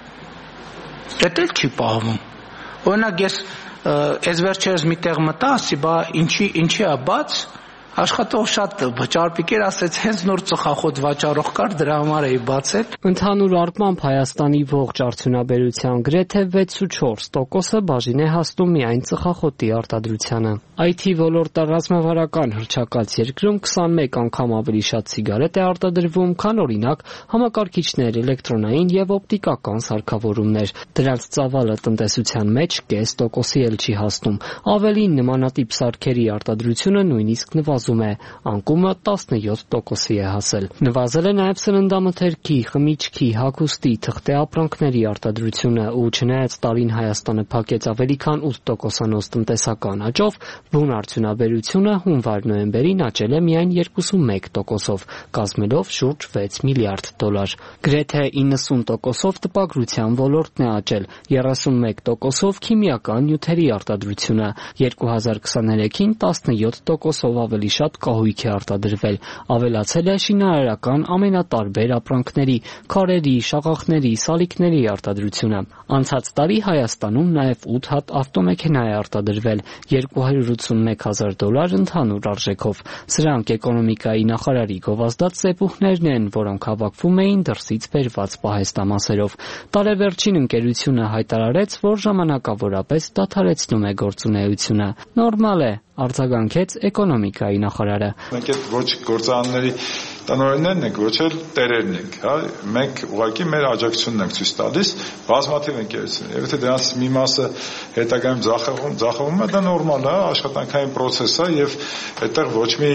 Դա էլ չի պահվում։ Օրինակ ես այս վերջերս մի տեղ մտա, ասի, բա ինչի ինչի է բաց։ Աշխատող շատ ճարպիկեր ասեց, հենց նոր ծխախոտ վաճառող կար, դրա համար էի բացել։ Ընդհանուր առմամբ Հայաստանի ողջ արդյունաբերության գրեթե վեցուչորս տոկոսը բաժին է հասնում միայն ծխախոտի արտադրությանը։ Այ թի ոլորտը ռազմավարական հռչակած երկրում քսանմեկ անգամ ավելի շատ սիգարետ է արտադրվում, քան օրինակ համակարգիչներ, էլեկտրոնային եւ օպտիկական սարքավորումներ։ Դրանց ծավալը տնտեսության մեջ կես տոկոսի էլ չի հասնում։ Ավելին, նմանատիպ սարքերի արտադրությունը նույնիսկ նվազում է, անկումը տասնյոթ տոկոսի է հասել։ Նվազել է նաև սննդամթերքի, խմիչքի, հագուստի, թղթե ապրանքների արտադրությունը, ու չնայած տարին Հայաստանը փակեց ավելի քան ութ տոկոսանոց տնտեսական աճով, բուն արդյունաբերությունը հունվար-նոյեմբերին աճել է միայն երկուսունմեկ տոկոսով, կազմելով շուրջ վեց միլիարդ դոլար։ Գրեթե իննսուն տոկոսով տպագրության ոլորտն է աճել, երեսունմեկ տոկոսով քիմիական նյութերի արտադրությունը, երկու հազար քսաներեքին տասնյոթ տոկոսով ավելի շատ կահույք է արտադրվել, ավելացել է շինարարական ամենատարբեր ապրանքների, քարերի, շաղախների, սալիկների արտադրությունը։ Անցած տարի Հայաստանում նաև ութ հատ ավտոմեքենա է արտադրվել, երկու հարյուր ութսունմեկ հազար դոլար ընդհանուր արժեքով։ Սրանք էկոնոմիկայի նախարարի գովազդած սեպուխներն են, որոնք հավաքվում էին դրսից բերված պահեստամասերով։ Տարեվերջին ընկերությունը հայտարարեց, որ ժամանակավորապես դադարեցնում է գործունեությունը։ Նորմալ է, արձագանքեց էկոնոմիկայի նախարարը։ Մենք այդ ոչ գործարանների տնօրեններն ենք, ոչ էլ տերերն ենք, հա, մենք ուղղակի մեր աջակցությունն ենք ցույց տալիս բազմաթիվ ընկերություններ։ Եվ եթե դրանց մի մասը հետագայում ձախողվում, ձախողվում է, դա նորմալ է, աշխատանքային process է եւ այդտեղ ոչ մի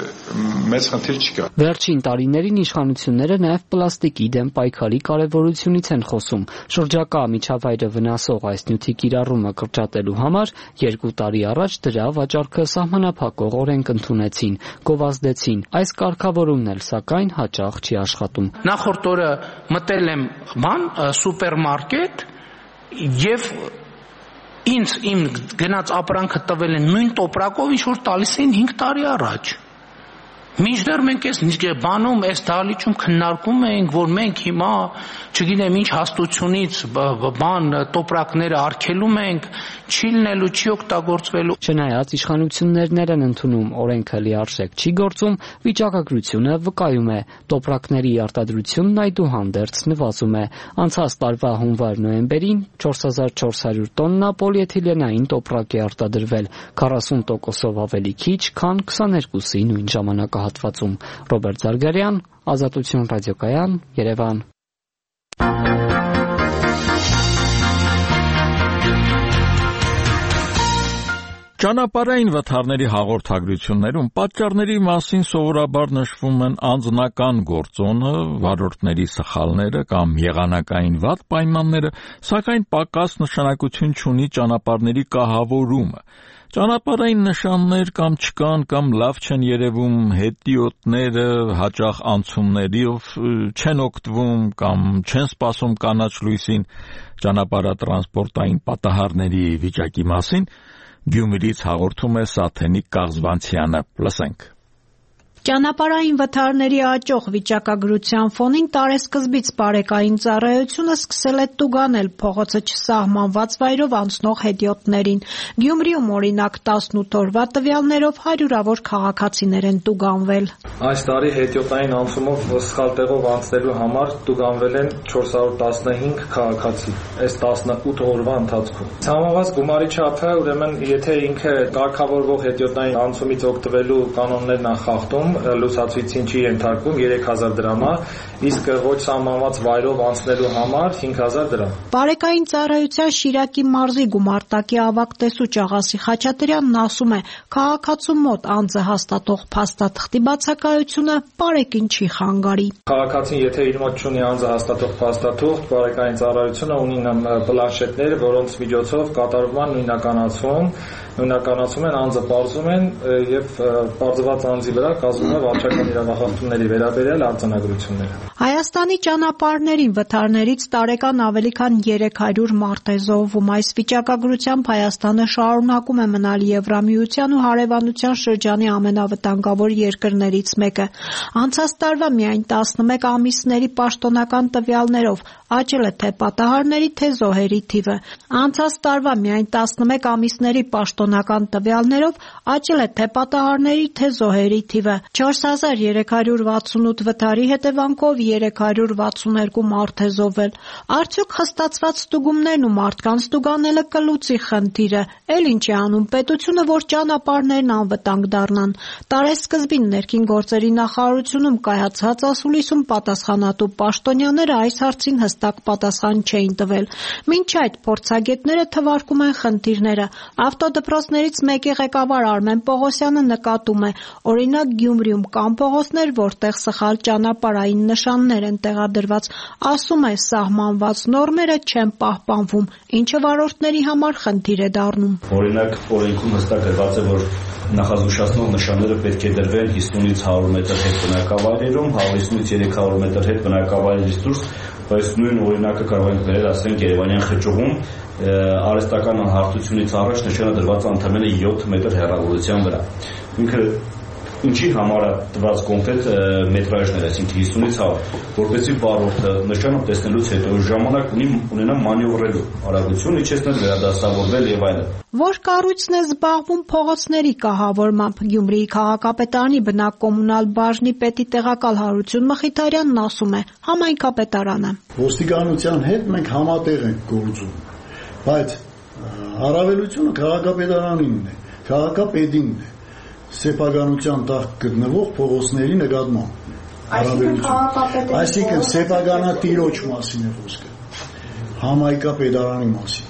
մեծ խնդիր չկա։ Վերջին տարիներին իշխանությունները նաև պլաստիկի դեմ պայքարի կարևորությունից են խոսում։ Շրջակա միջավայրը վնասող այս նյութի կիրառումը կրճատելու համար երկու տարի առաջ դրա վաճառքը սահմանափակող օրենք ընդունեցին, գովազդեցին։ Այս կարգավորումն էլ անել, սակայն հաճախ չի աշխատում։ Նախորդ օրը մտել եմ բան սուպերմարկետ եւ ինձ իմ գնաց ապրանքը տվել են նույն տոպրակով, ինչ որ տալիս էին հինգ տարի առաջ։ Մինչդեռ մենք այս բանում, այս դահլիճում քննարկում ենք, որ մենք հիմա, չգիտեմ ինչ հաստությունից բան տոպրակները արգելում ենք, չի լինելու, չի օգտագործվելու։ Չնայած իշխանություններն են ընդունում օրենքը լիարժեք չի գործում, վիճակագրությունը վկայում է, տոպրակների արտադրությունն այդուհանդերձ նվազում է։ Անցած տարվա հունվար-նոյեմբերին չորս հազար չորս հարյուր տոննա պոլիէթիլենային տոպրակ է արտադրվել, քառասուն տոկոսով ավելի քիչ, քան քսաներկուսի նույն ժամանակահատվածում։ Ռոբերտ Զարգարյան, Ազատություն ռադիոկայան, Երևան։ Ճանապարհային վթարների հաղորդագրություններում պատճառների մասին սովորաբար նշվում են անձնական գործոնը, վարորդների սխալները կամ եղանակային վատ պայմանները, սակայն պակաս նշանակություն չունի ճանապարհների կահավորումը։ Ճանապարհային նշաններ կամ չկան կամ լավ չեն երևում, հետիոտները հաճախ անցումներով չեն օգտվում կամ չեն սպասում կանաչ լույսին, ճանապարհատրանսպորտային պատահարների վիճակի մասին Գյումրիից հաղորդում է Սաթենիկ Կաղզվանցյանը։ Լսենք։ Ճանապարհային վթարների աճող վիճակագրության ֆոնին տարեսկզբից բարեկային ծառայությունը սկսել է տուգանել փողոցը չսահմանված վայրով անցնող հետիոտներին։ Գյումրիում օրինակ տասնութ օրվա տվյալներով հարյուրավոր քաղաքացիներ են տուգանվել։ Այս տարի հետիոտային անցումով սխալ տեղով անցնելու համար տուգանվել են չորս հարյուր տասնհինգ քաղաքացի այս տասնութ օրվա ընթացքում։ Սահմանված գումարի չափը, ուրեմն, եթե ինքը կարգավորվող հետիոտային անցումից օգտվելու կանոններն են խախտում, լուսացույցին չի ենթարկվում երեք հազար դրամա, իսկ ոչ սահմանված վայրով անցնելու համար հինգ հազար դրամ։ Բարեկային ծառայության Շիրակի մարզի գումարտակի ավագ տեսուչ Աղասի Խաչատրյանն ասում է, քաղաքացու մոտ անձը հաստատող փաստաթղթի բացակայությունը բարեկին չի խանգարի։ Քաղաքացին եթե իր մոտ չունի անձը հաստատող փաստաթուղթ, բարեկային ծառայությունը ունի պլանշետներ, որոնց միջոցով կատարվում է նույնականացում, նույնականացում են անձը պարզում են եւ պարզված անձի վրա կազմում է վարչական իրավախախտումների վերաբերյալ արձանագրությունները։ Հայաստանի ճանապարհներին վթարներից տարեկան ավելի քան երեք հարյուր մարդ է զոհվում։ Այս վիճակագրությամբ Հայաստանը շարունակում է մնալ Եվրամիության ու հարևանության շրջանի ամենավտանգավոր երկրներից մեկը։ Անցած տարվա միայն տասնմեկ ամիսների պաշտոնական տվյալներով աճել է թե պատահարների, թե զոհերի թիվը։ Անցած տարվա միայն տասնմեկ ամիսների պաշտոնական տվյալներով աճել է թե պատահարների, թե զոհերի թիվը։ չորս հազար երեք հարյուր վաթսունութ վթարի հետևանքով երեք հարյուր վաթսուներկու մարդ է զոհվել։ Արդյոք խստացված ստուգումներն ու մարդկանց ստուգանելը կլուծի խնդիրը։ Էլ ինչ է անում պետությունը, որ ճանապարհներն անվտանգ դառնան։ Տարեսկզբին ներքին գործերի նախարարությունում կայացած ասուլիսում պատասխանատու պաշտոնյաները այս հարցին հստակ պատասխան չէին տվել։ Մինչ այդ փորձագետները թվարկում են խնդիրները։ Ավտոդպրոցներից մեկի ղեկավար Արմեն Պողոսյանը նկատում է, օրինակ Գյումրիում կան փողոցներ, որտեղ սխալ ճանապարհային նշաններ են տեղադրված, ասում է սահմանված նորմերը չեն պահպանվում, ինչը վարորդների համար խնդիր է դառնում։ Օրինակ օրենքում հստակ գրված է, որ նախազգուշացնող նշանները պետք է դրվեն հիսունից հարյուր մետր հետ բնակավայրերում, հիսունից երեք հարյուր մետր հետ բնակավայրերից դուրս, բայց նույն օրինակը կարող ենք վերել, ասենք Երևանյան խճուղում արհեստական հարթությունից առաջ նշանը դրված ընդամենը յոթ մետր հեռավորության վրա։ Ինքը ինչի համար է տված կոնկրետ մետրաժներ, այսինքն հիսունից հարյուր, որպեսզի վարորդը նշանը տեսնելուց հետո ժամանակ ունի ունենա մանևրելու արագություն, իջեցնել, վերադասավորվել եւ այլն։ Որ կառույցն է զբաղվում փողոցների կահավորմամբ, Գյումրիի քաղաքապետարանի բնակկոմունալ բաժնի պետի տեղակալ Հարություն Մխիթարյանն ասում է, համայնքապետարանը։ Ոստիկանության հետ մենք համատեղ ենք գործում, բայց առավելությունը քաղաքապետարանինն է, քաղաքապետինն է, սեփականության տակ գտնվող փողոցների նկատմամբ։ Այսինքն սեփականատիրոջ մասին է խոսքը, համայնքապետարանի մասին։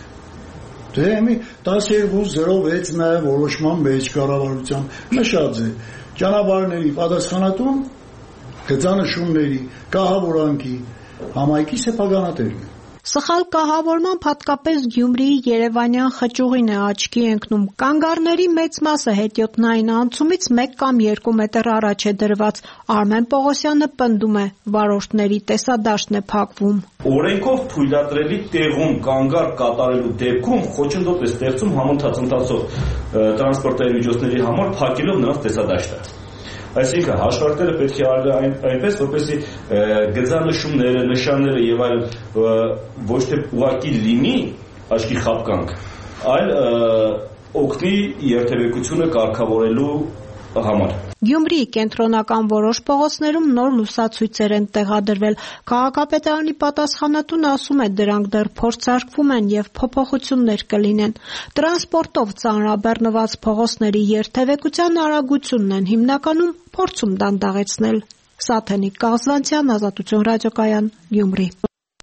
Դե մի տասներկու զրո վեց նաև որոշման մեջ կառավարության նշած է ճանապարհների պատասխանատուն գծանշումների կահավորանքի համայնքի սեփականատերն է։ Սխալ կահավորմամբ հատկապես Գյումրիի Երևանյան խճուղին է աչքի ընկնում։ Կանգառների մեծ մասը հետիոտնային անցումից մեկ կամ երկու մետր առաջ է դրված։ Արմեն Պողոսյանը պնդում է, վարորդների տեսադաշտն է փակվում։ Օրենքով թույլատրելի տեղում կանգառ կատարելու դեպքում խոչընդոտ է ստեղծում համընթաց ընթացող տրանսպորտային միջոցների համար փակելով նրանց տեսադաշտը։ Այսինքն հաշվարկները պետք է արվի այնպես, որպեսզի գծանշումները, նշանները եւ այլն ոչ թե ուղղակի լինի աչքի խապկանք, այլ օգնի երթևեկությունը կարգավորելու համար։ Գյումրիի կենտրոնական որոշ փողոցներում նոր լուսացույցեր են տեղադրվել։ Քաղաքապետարանի պատասխանատուն ասում է, դրանք դեռ փորձարկվում են եւ փոփոխություններ կլինեն։ Տրանսպորտով ծանրաբեռնված փողոցների երթևեկության արագությունն են հիմնականում փորձում դանդաղեցնել։ Սաթենիկ Կաղզվանցյան, Ազատություն ռադիոկայան, Գյումրի։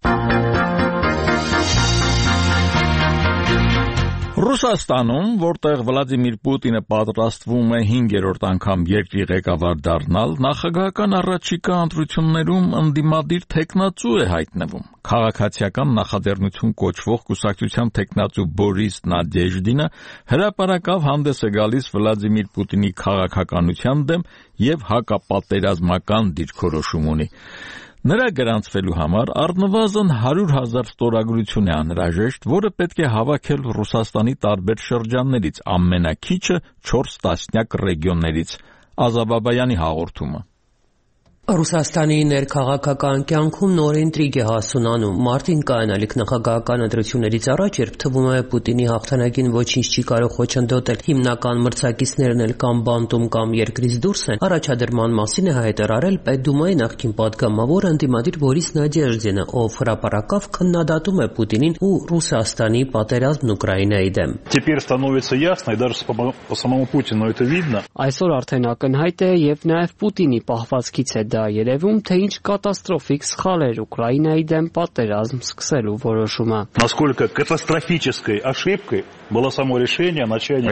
Ռուսաստանում, որտեղ Վլադիմիր Պուտինը պատրաստվում է հինգերորդ անգամ երկրի ղեկավար դառնալ, նախագահական առաջիկա ընտրություններում ընդդիմադիր թեկնածու է հայտնվում։ Քաղաքացիական նախաձեռնություն կոչվող կուսակցության թեկնածու Բորիս Նադեժդինը հրապարակավ հանդես է գալիս Վլադիմիր Պուտինի քաղաքականության դեմ եւ հակապատերազմական դիրքորոշում ունի։ Նրա գրանցվելու համար առնվազն հարյուր հազար ստորագրություն է անհրաժեշտ, որը պետք է հավաքել Ռուսաստանի տարբեր շրջաններից, ամենաքիչը չորս տասնյակ ռեգիոններից։ Ազաբաբայանի հաղորդումը։ Ռուսաստանի ներքաղաքական կյանքում նոր ինտրիգ է հասունանում։ Մարտին կայանալիք նախագահական ընտրություններից առաջ, երբ թվում է Պուտինի հաղթանակին ոչինչ չի կարող խոչընդոտել, հիմնական մրցակիցներն էլ կամ բանտում կամ երկրից դուրս են, առաջադրման մասին է հայտարարել Պետդումայի նախկին падգամավոր ընդդիմադիր Բորիս Նադեժդինը, ով հրապարակավ քննադատում է Պուտինին ու Ռուսաստանի պատերազմն Ուկրաինայի դեմ։ Теперь становится ясно, и даже по самому Путину это видно. Այսօր արդեն ակնհայտ է եւ նաեւ Պուտինի պահվածքից է դա երևում, թե ինչ կատաստրոֆիկ սխալ էր Ուկրաինայի դեմ պատերազմ սկսելու որոշումը։ Насколько катастрофической ошибкой было само решение о начале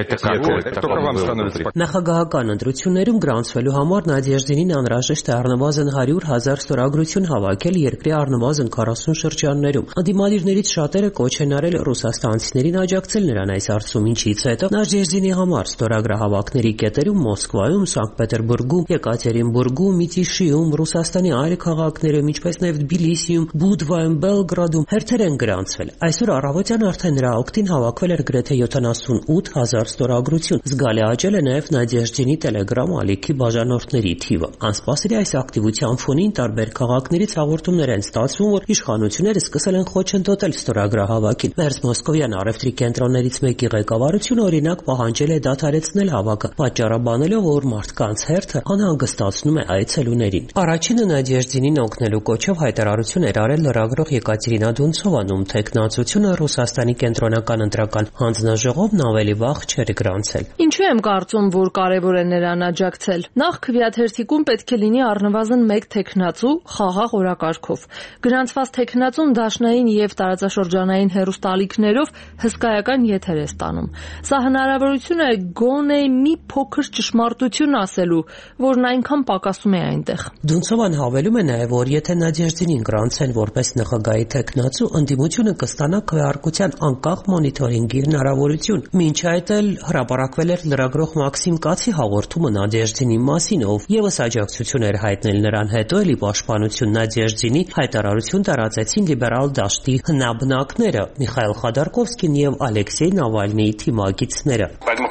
этого. Նախագահական ընտրություններում գրանցվելու համար Նադեժդինին անհրաժեշտ է առնվազն հարյուր հազար ստորագրություն հավաքել երկրի առնվազն քառասուն շրջաններում։ Ընդդիմադիրներից շատերը կոչ են արել ռուսաստանցիներին աջակցել նրան այս հարցում, ինչից հետո Նադեժդինի համար ստորագրահավաքների կետերում Մոսկվայում, Սանկտ Պետերբուրգում, Եկատերինբուրգում, Միտիշիում, Ռուսաստանի այլ քաղաքներում, ինչպես նաև Թբիլիսիում, Բուդվայում, Բելգրադում հերթեր են գրանցվել։ Այսօր առավոտյան արդեն նրա օգտին հավաքվել էր գրեթե յոթանասունութ հազար ստորագրություն։ Զգալի աճել է նաև Նադեժդինի Telegram ալիքի բաժանորդների թիվը։ Անսպասելի այս ակտիվության ֆոնին տարբեր քաղաքներից հաղորդումներ են ստացվում, որ իշխանությունները սկսել են խոչընդոտել ստորագրահավաքին։ Մերձ Մոսկովյան առևտրի կենտրոններից մեկի ղեկավարությունը օրինակ պահանջել է դադարեցնել հավաքը, պատճառաբանելով, որ մարդկանց հերթը անհանգստացնում է այցելուներին։ Առաջինը Նադեժդինին օգնելու կոչով հայտարարություն էր արել լրագրող Եկատերինա Դունցովան, ում թեկնածությունը Ռուսաստանի կենտրոնական ընտրական հանձնաժողովն ավելի վաղ չէր գրանցել։ Ինչու եմ կարծում, որ կարևոր է նրան աջակցել։ Նախ քվեաթերթիկում պետք է լինի առնվազն մեկ թեկնածու խաղաղ օրակարգով։ Գրանցված թեկնածուն դաշնային եւ տարածաշրջանային հեռուստալիքներով հսկայական եթեր է ստանում։ Սա հնարավորություն է գոնե մի փոքր ճշմարտություն ասելու, որն այնքան պակասում է այնտեղ։ Դունցովան հավելում է նաև, որ եթե Նադեժդինին գրանցեն որպես նախագահի թեկնածու, ընդդիմությունը կստանա քվեարկության անկախ մոնիթորինգի հնարավորություն։ Մինչ այդ էլ հրապարակվել էր լրագրող Մաքսիմ Կացի հաղորդումը Նադեժդինի մասին, ով եւս աջակցություն էր հայտնել նրան, հետո էլի պաշտպանություն Նադեժդինի հայտարարություն տարածեցին լիբերալ դաշտի հնաբնակները Միխայել Խոդորկովսկին եւ Ալեքսեյ Նավալնիի թիմակիցները։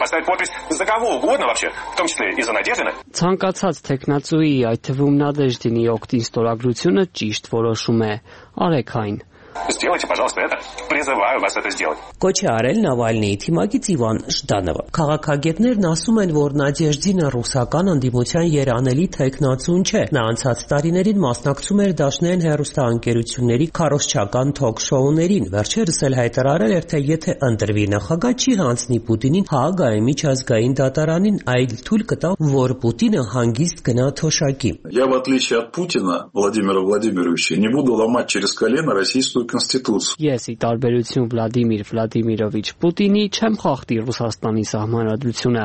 Ցանկացած թեկնածուի, այդ թվում Նադեժդինի օգտին ստորագրությունը ճիշտ որոշում է։ Արեք այն։ Сделайте, пожалуйста, это. Призываю вас это сделать. Կոչ է արել Նավալնիի թիմակից Իվան Ժդանովը։ Քաղաքագետներն ասում են, որ Նադեժդինը ռուսական ընդդիմության երանելի թեկնածուն չէ։ Նա անցած տարիներին մասնակցում էր դաշնային հեռուստաընկերությունների քարոզչական թոք-շոուներին։ Վերջերս էլ հայտարարել էր, թե եթե ընտրվի նախագահ, չի հանձնի Պուտինին Հաագայի միջազգային դատարանին, այլ թույլ կտա, որ Պուտինը հանգիստ գնա թոշակի։ Я, в отличие от Путина, Владимира Владимировича, не буду ломать через колено российскую конституцию. Ես ի տարբերություն Վլադիմիր Վլադիմիրովիչ Պուտինի չեմ խախտի Ռուսաստանի սահմանադրությունը,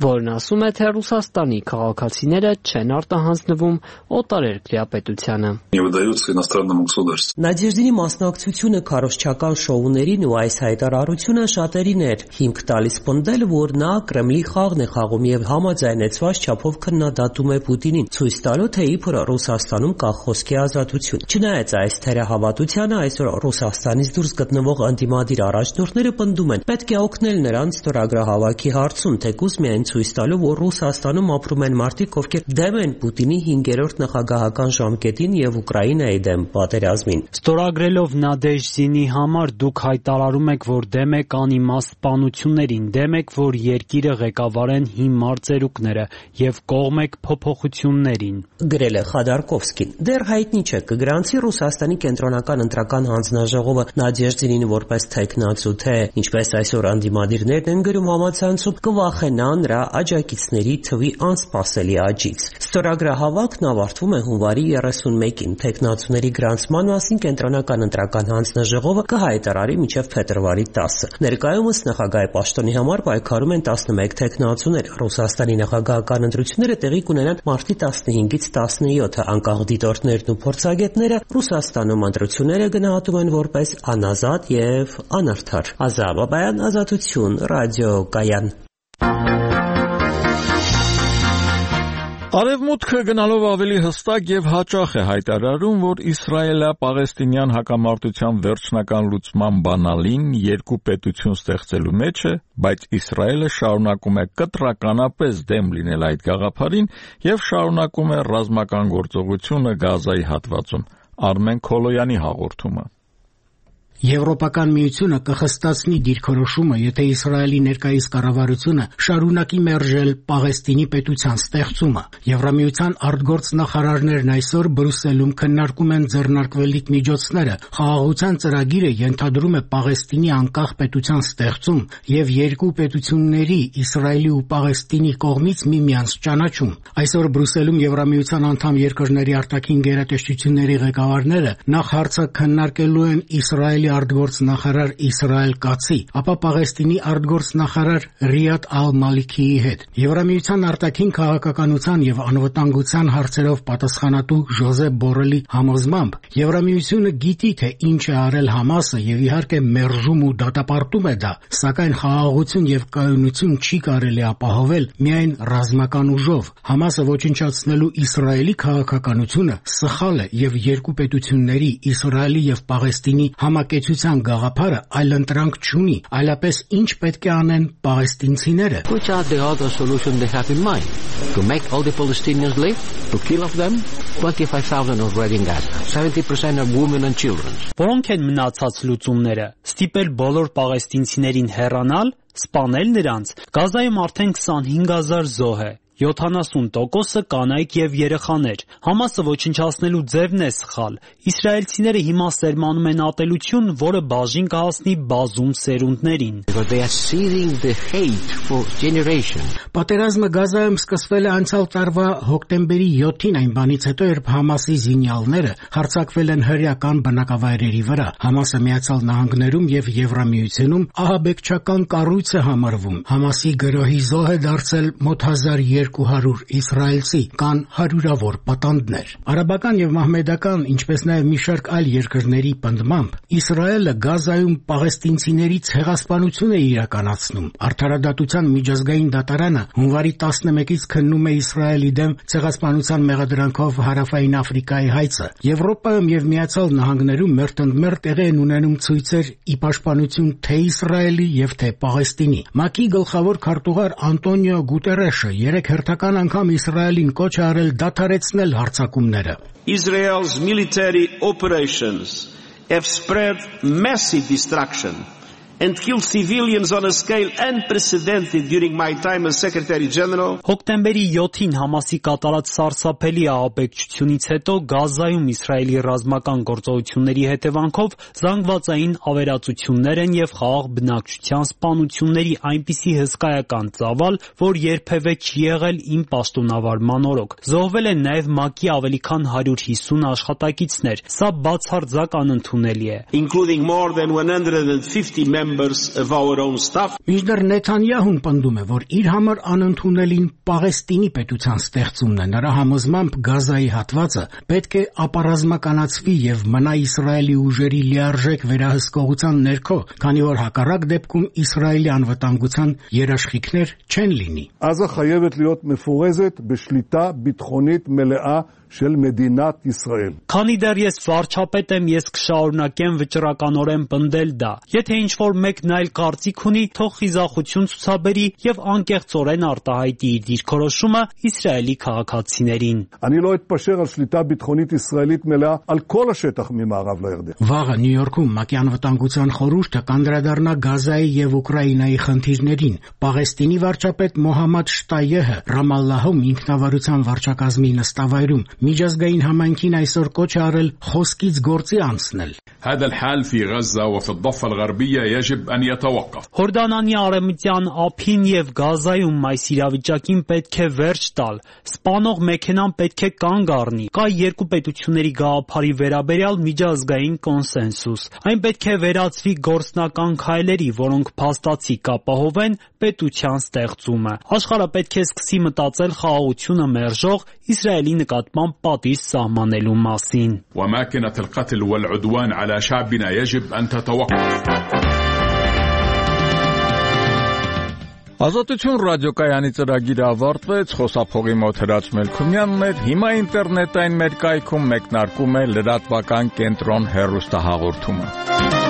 որն ասում է, թե Ռուսաստանի քաղաքացիները չեն արտահանձնվում օտարերկրյա պետությանը։ Նադեժդինի մասնակցությունը քարոզչական շոուներին ու այս հայտարարությունը շատերին էր հիմք տալիս պնդել, որ նա Կրեմլի խաղն է խաղում եւ համաձայնեցված չափով քննադատում է Պուտինին, ցույց տալու, թե իբր Ռուսաստանում կա խոսքի ազատություն։ Չնայած այս թերահավատությանը, այսօր Ռուսաստանից դուրս գտնվող ընդդիմադիր առաջնորդները պնդում են, պետք է օգնել նրանց ստորագրահավաքի հարցում, թեկուզ միայն ցույց տալու, որ Ռուսաստանում ապրում են մարդիկ, ովքեր դեմ են Պուտինի հինգերորդ նախագահական ժամկետին եւ Ուկրաինայի դեմ պատերազմին։ Ստորագրելով Նադեժդինի համար դուք հայտարարում եք, որ դեմ եք անիմաստ սպանություններին, դեմ եք, որ երկիրը ղեկավարեն հիմար ծերուկները եւ կողմ եք փոփոխություններին, գրել է Խադարկովսկին։ Դեռ հայտնի չէ կգրանցի Ռուսաստանի կենտրոնական ընտրական հանձնաժողովը Նադեժդինին որպես թեկնածու, թե ինչպես այսօր անդիմադիրներն են գրում համացանցում, կվախենա նրա աջակիցների թվի անսպասելի աճից։ Ստորագրահավաքն ավարտվում է հունվարի երեսունմեկին։ Թեկնածուների գրանցման մասին կենտրոնական ընտրական հանձնաժողովը կհայտարարի մինչև փետրվարի տասը։ Ներկայումս նախագահի պաշտոնի համար պայքարում են տասնմեկ թեկնածուներ։ Ռուսաստանի նախագահական ընտրությունները տեղի կունենան մարտի տասնհինգից տասնյոթը։ Անկախ դիտորդներն ու փորձագետները Ռուսաստանում ընտրությունները գնահատում են որպես անազատ եւ անարդար։ Ազատ Բաբայան, Ազատություն, ռադիոկայան։ Արևմուտքը գնալով ավելի հստակ եւ հաճախ է հայտարարում, որ Իսրայելա-Պաղեստինյան հակամարտության վերջնական լուծման բանալին երկու պետություն ստեղծելու մեջ է, բայց Իսրայելը շարունակում է կտրականապես դեմ լինել այդ գաղափարին եւ շարունակում է ռազմական գործողությունը Գազայի հատվածում։ Արմեն Քոլոյանի հաղորդումը։ Եվրոպական միությունը կխստացնի դիրքորոշումը, եթե Իսրայելի ներկայիս կառավարությունը շարունակի մերժել Պաղեստինի պետության ստեղծումը։ Եվրամիության արտգործ նախարարներն այսօր Բրյուսելում քննարկում են ձեռնարկվելիք միջոցները։ Խաղաղության ծրագիրը ենթադրում է Պաղեստինի անկախ պետության ստեղծում եւ երկու պետությունների՝ Իսրայելի ու Պաղեստինի կողմից միմյանց ճանաչում։ Այսօր Բրյուսելում Եվրամիության անդամ երկրների արտաքին գերատեսչությունների ղեկավարները նախ հարցը քննարկելու են Իսրայելի արտգործ նախարար Իսրայել Կացի, ապա Պաղեստինի արտգործ նախարար Ռիադ Ալ-Մալիքիի հետ։ Եվրամիության արտաքին քաղաքականության եւ անվտանգության հարցերով պատասխանատու Ժոզեփ Բորելի համոզմամբ Եվրամիությունը գիտի, թե ինչ է արել Համասը եւ իհարկե մերժում ու դատապարտում է դա, սակայն խաղաղություն եւ կայունություն չի կարելի ապահովել միայն ռազմական ուժով։ Համասը ոչնչացնելու Իսրայելի քաղաքականությունը սխալ է եւ երկու պետությունների՝ Իսրայելի եւ Պաղեստինի համակեցության գաղափարը այլընտրանք չունի, այլապես ինչ պետք է անեն պաղեստինցիները։ Which are the other solution they have in mind? To make all the Palestinians live? To kill off them? twenty-five thousand already in Gaza. seventy percent are women and children. Որոնք են մնացած լուծումները։ Ստիպել բոլոր պաղեստինցիներին հեռանալ, սպանել նրանց։ Գազայում արդեն քսանհինգ հազար զոհ է։ յոթանասուն տոկոսը կանայք եւ երեխաներ։ Համասը ոչնչացնելու ձևն է սխալ։ Իսրայելցիները հիմա սերմանում են ատելություն, որը բաժին կհասնի բազում սերունդներին։ Պատերազմը Գազայում սկսվել է անցյալ տարվա հոկտեմբերի յոթին, այն բանից հետո, երբ Համասի զինյալները հարձակվել են հրեական բնակավայրերի վրա։ Համասը Միացյալ Նահանգներում եւ Եվրամիությունում ահաբեկչական կառույց է համարվում։ Համասի գրոհի զոհ է դարձել մոտ հազար երկու հարյուր իսրայելցի, կան հարյուրավոր պատանդներ։ Արաբական եւ մահմեդական, ինչպես նաեւ մի շարք այլ երկրների պնդմամբ, Իսրայելը Գազայում պաղեստինցիների ցեղասպանություն է իրականացնում։ Արդարադատության միջազգային դատարանը հունվարի տասնմեկից քննում է Իսրայելի դեմ ցեղասպանության մեղադրանքով Հարավային Աֆրիկայի հայցը։ Եվրոպայում եւ Միացյալ Նահանգներում մերթընդմեր տեղի են ունենում ցույցեր ի պաշտպանություն թե Իսրայելի եւ թե Պաղեստինի։ ՄԱԿ-ի գլխավոր քարտուղար Անտոնիո Գուտերեշը երեք հերթական անգամ Իսրայելին կոչ է արել դադարեցնել հարձակումները։ Israel's military operations have spread massive destruction and killed civilians on a scale unprecedented during my time as Secretary General. Հոկտեմբերի յոթին Համասի կատարած սարսափելի ահաբեկչությունից հետո Գազայում Իսրայելի ռազմական գործողությունների հետևանքով զանգվածային ավերածություններ են եւ խաղաղ բնակչության սպանությունների այնպիսի հսկայական ծավալ, որ երբևէ չի եղել իմ պաշտոնավարման օրոք։ Զոհվել են նաեւ ՄԱԿ-ի ավելի քան հարյուր հիսուն աշխատակիցներ։ Սա բացարձակ անընդունելի է։ Including more than one hundred fifty members members of our own staff. Մինչդեռ Նեթանյահուն պնդում է, որ իր համար անընդունելին Պաղեստինի պետության ստեղծումն է։ Նրա համոզմամբ Գազայի հատվածը պետք է ապառազմականացվի եւ մնա Իսրայելի ուժերի լիարժեք վերահսկողության ներքո, քանի որ հակառակ դեպքում Իսրայելի անվտանգության երաշխիքներ չեն լինի։ עזה חייבת להיות מפורזת בשליטה ביטחונית מלאה של מדינת ישראל. Քանի դեռ ես վարչապետ եմ, ես կշարունակեմ վճռականորեն պնդել դա։ Եթե ինչ-որ մեկն այլ կարծիք ունի, թող խիզախություն ցուցաբերի եւ անկեղծորեն արտահայտի իր դիրքորոշումը Իսրայելի քաղաքացիներին։ אני לא אתפשר על שליטה ביטחונית ישראלית מלאה על כל השטח ממערב לירדן. Վաղը Նյու Յորքում ՄԱԿ-ի անվտանգության խորհուրդը կանդրադառնա Գազայի եւ Ուկրաինայի խնդիրներին։ Պաղեստինի վարչապետ Մոհամմադ Շտայեհը Ռամալլահում ինքնավարության վարչակազմի նստավայրում միջազգային համայնքին այսօր կոչ է արել խոսքից գործի անցնել։ هذا الحال في غزة وفي الضفة الغربية يجب أن يتوقف. Հորդանանի արևմտյան ափին եւ Գազայում այս իրավիճակին պետք է վերջ տալ։ Սպանող մեքենան պետք է կանգ առնի։ Կա երկու պետությունների գաղափարի վերաբերյալ միջազգային կոնսենսուս։ Այն պետք է վերածվի գործնական քայլերի, որոնք փաստացի կապահովեն պետության ստեղծումը։ Աշխարհը պետք է սկսի մտածել խաղաղությունը մերժող Իսրայելի նկատմամբ պատիժ սահմանելու մասին։ وماكنة القتل والعدوان على شعبنا يجب أن تتوقف. Ազատություն ռադիոկայանի ծրագիրը ավարտվեց, խոսափողի մոտ Հրաչ Մելքումյանն էր, հիմա ինտերնետային մեր կայքում մեկնարկում է լրատվական կենտրոն հեռուստահաղորդումը։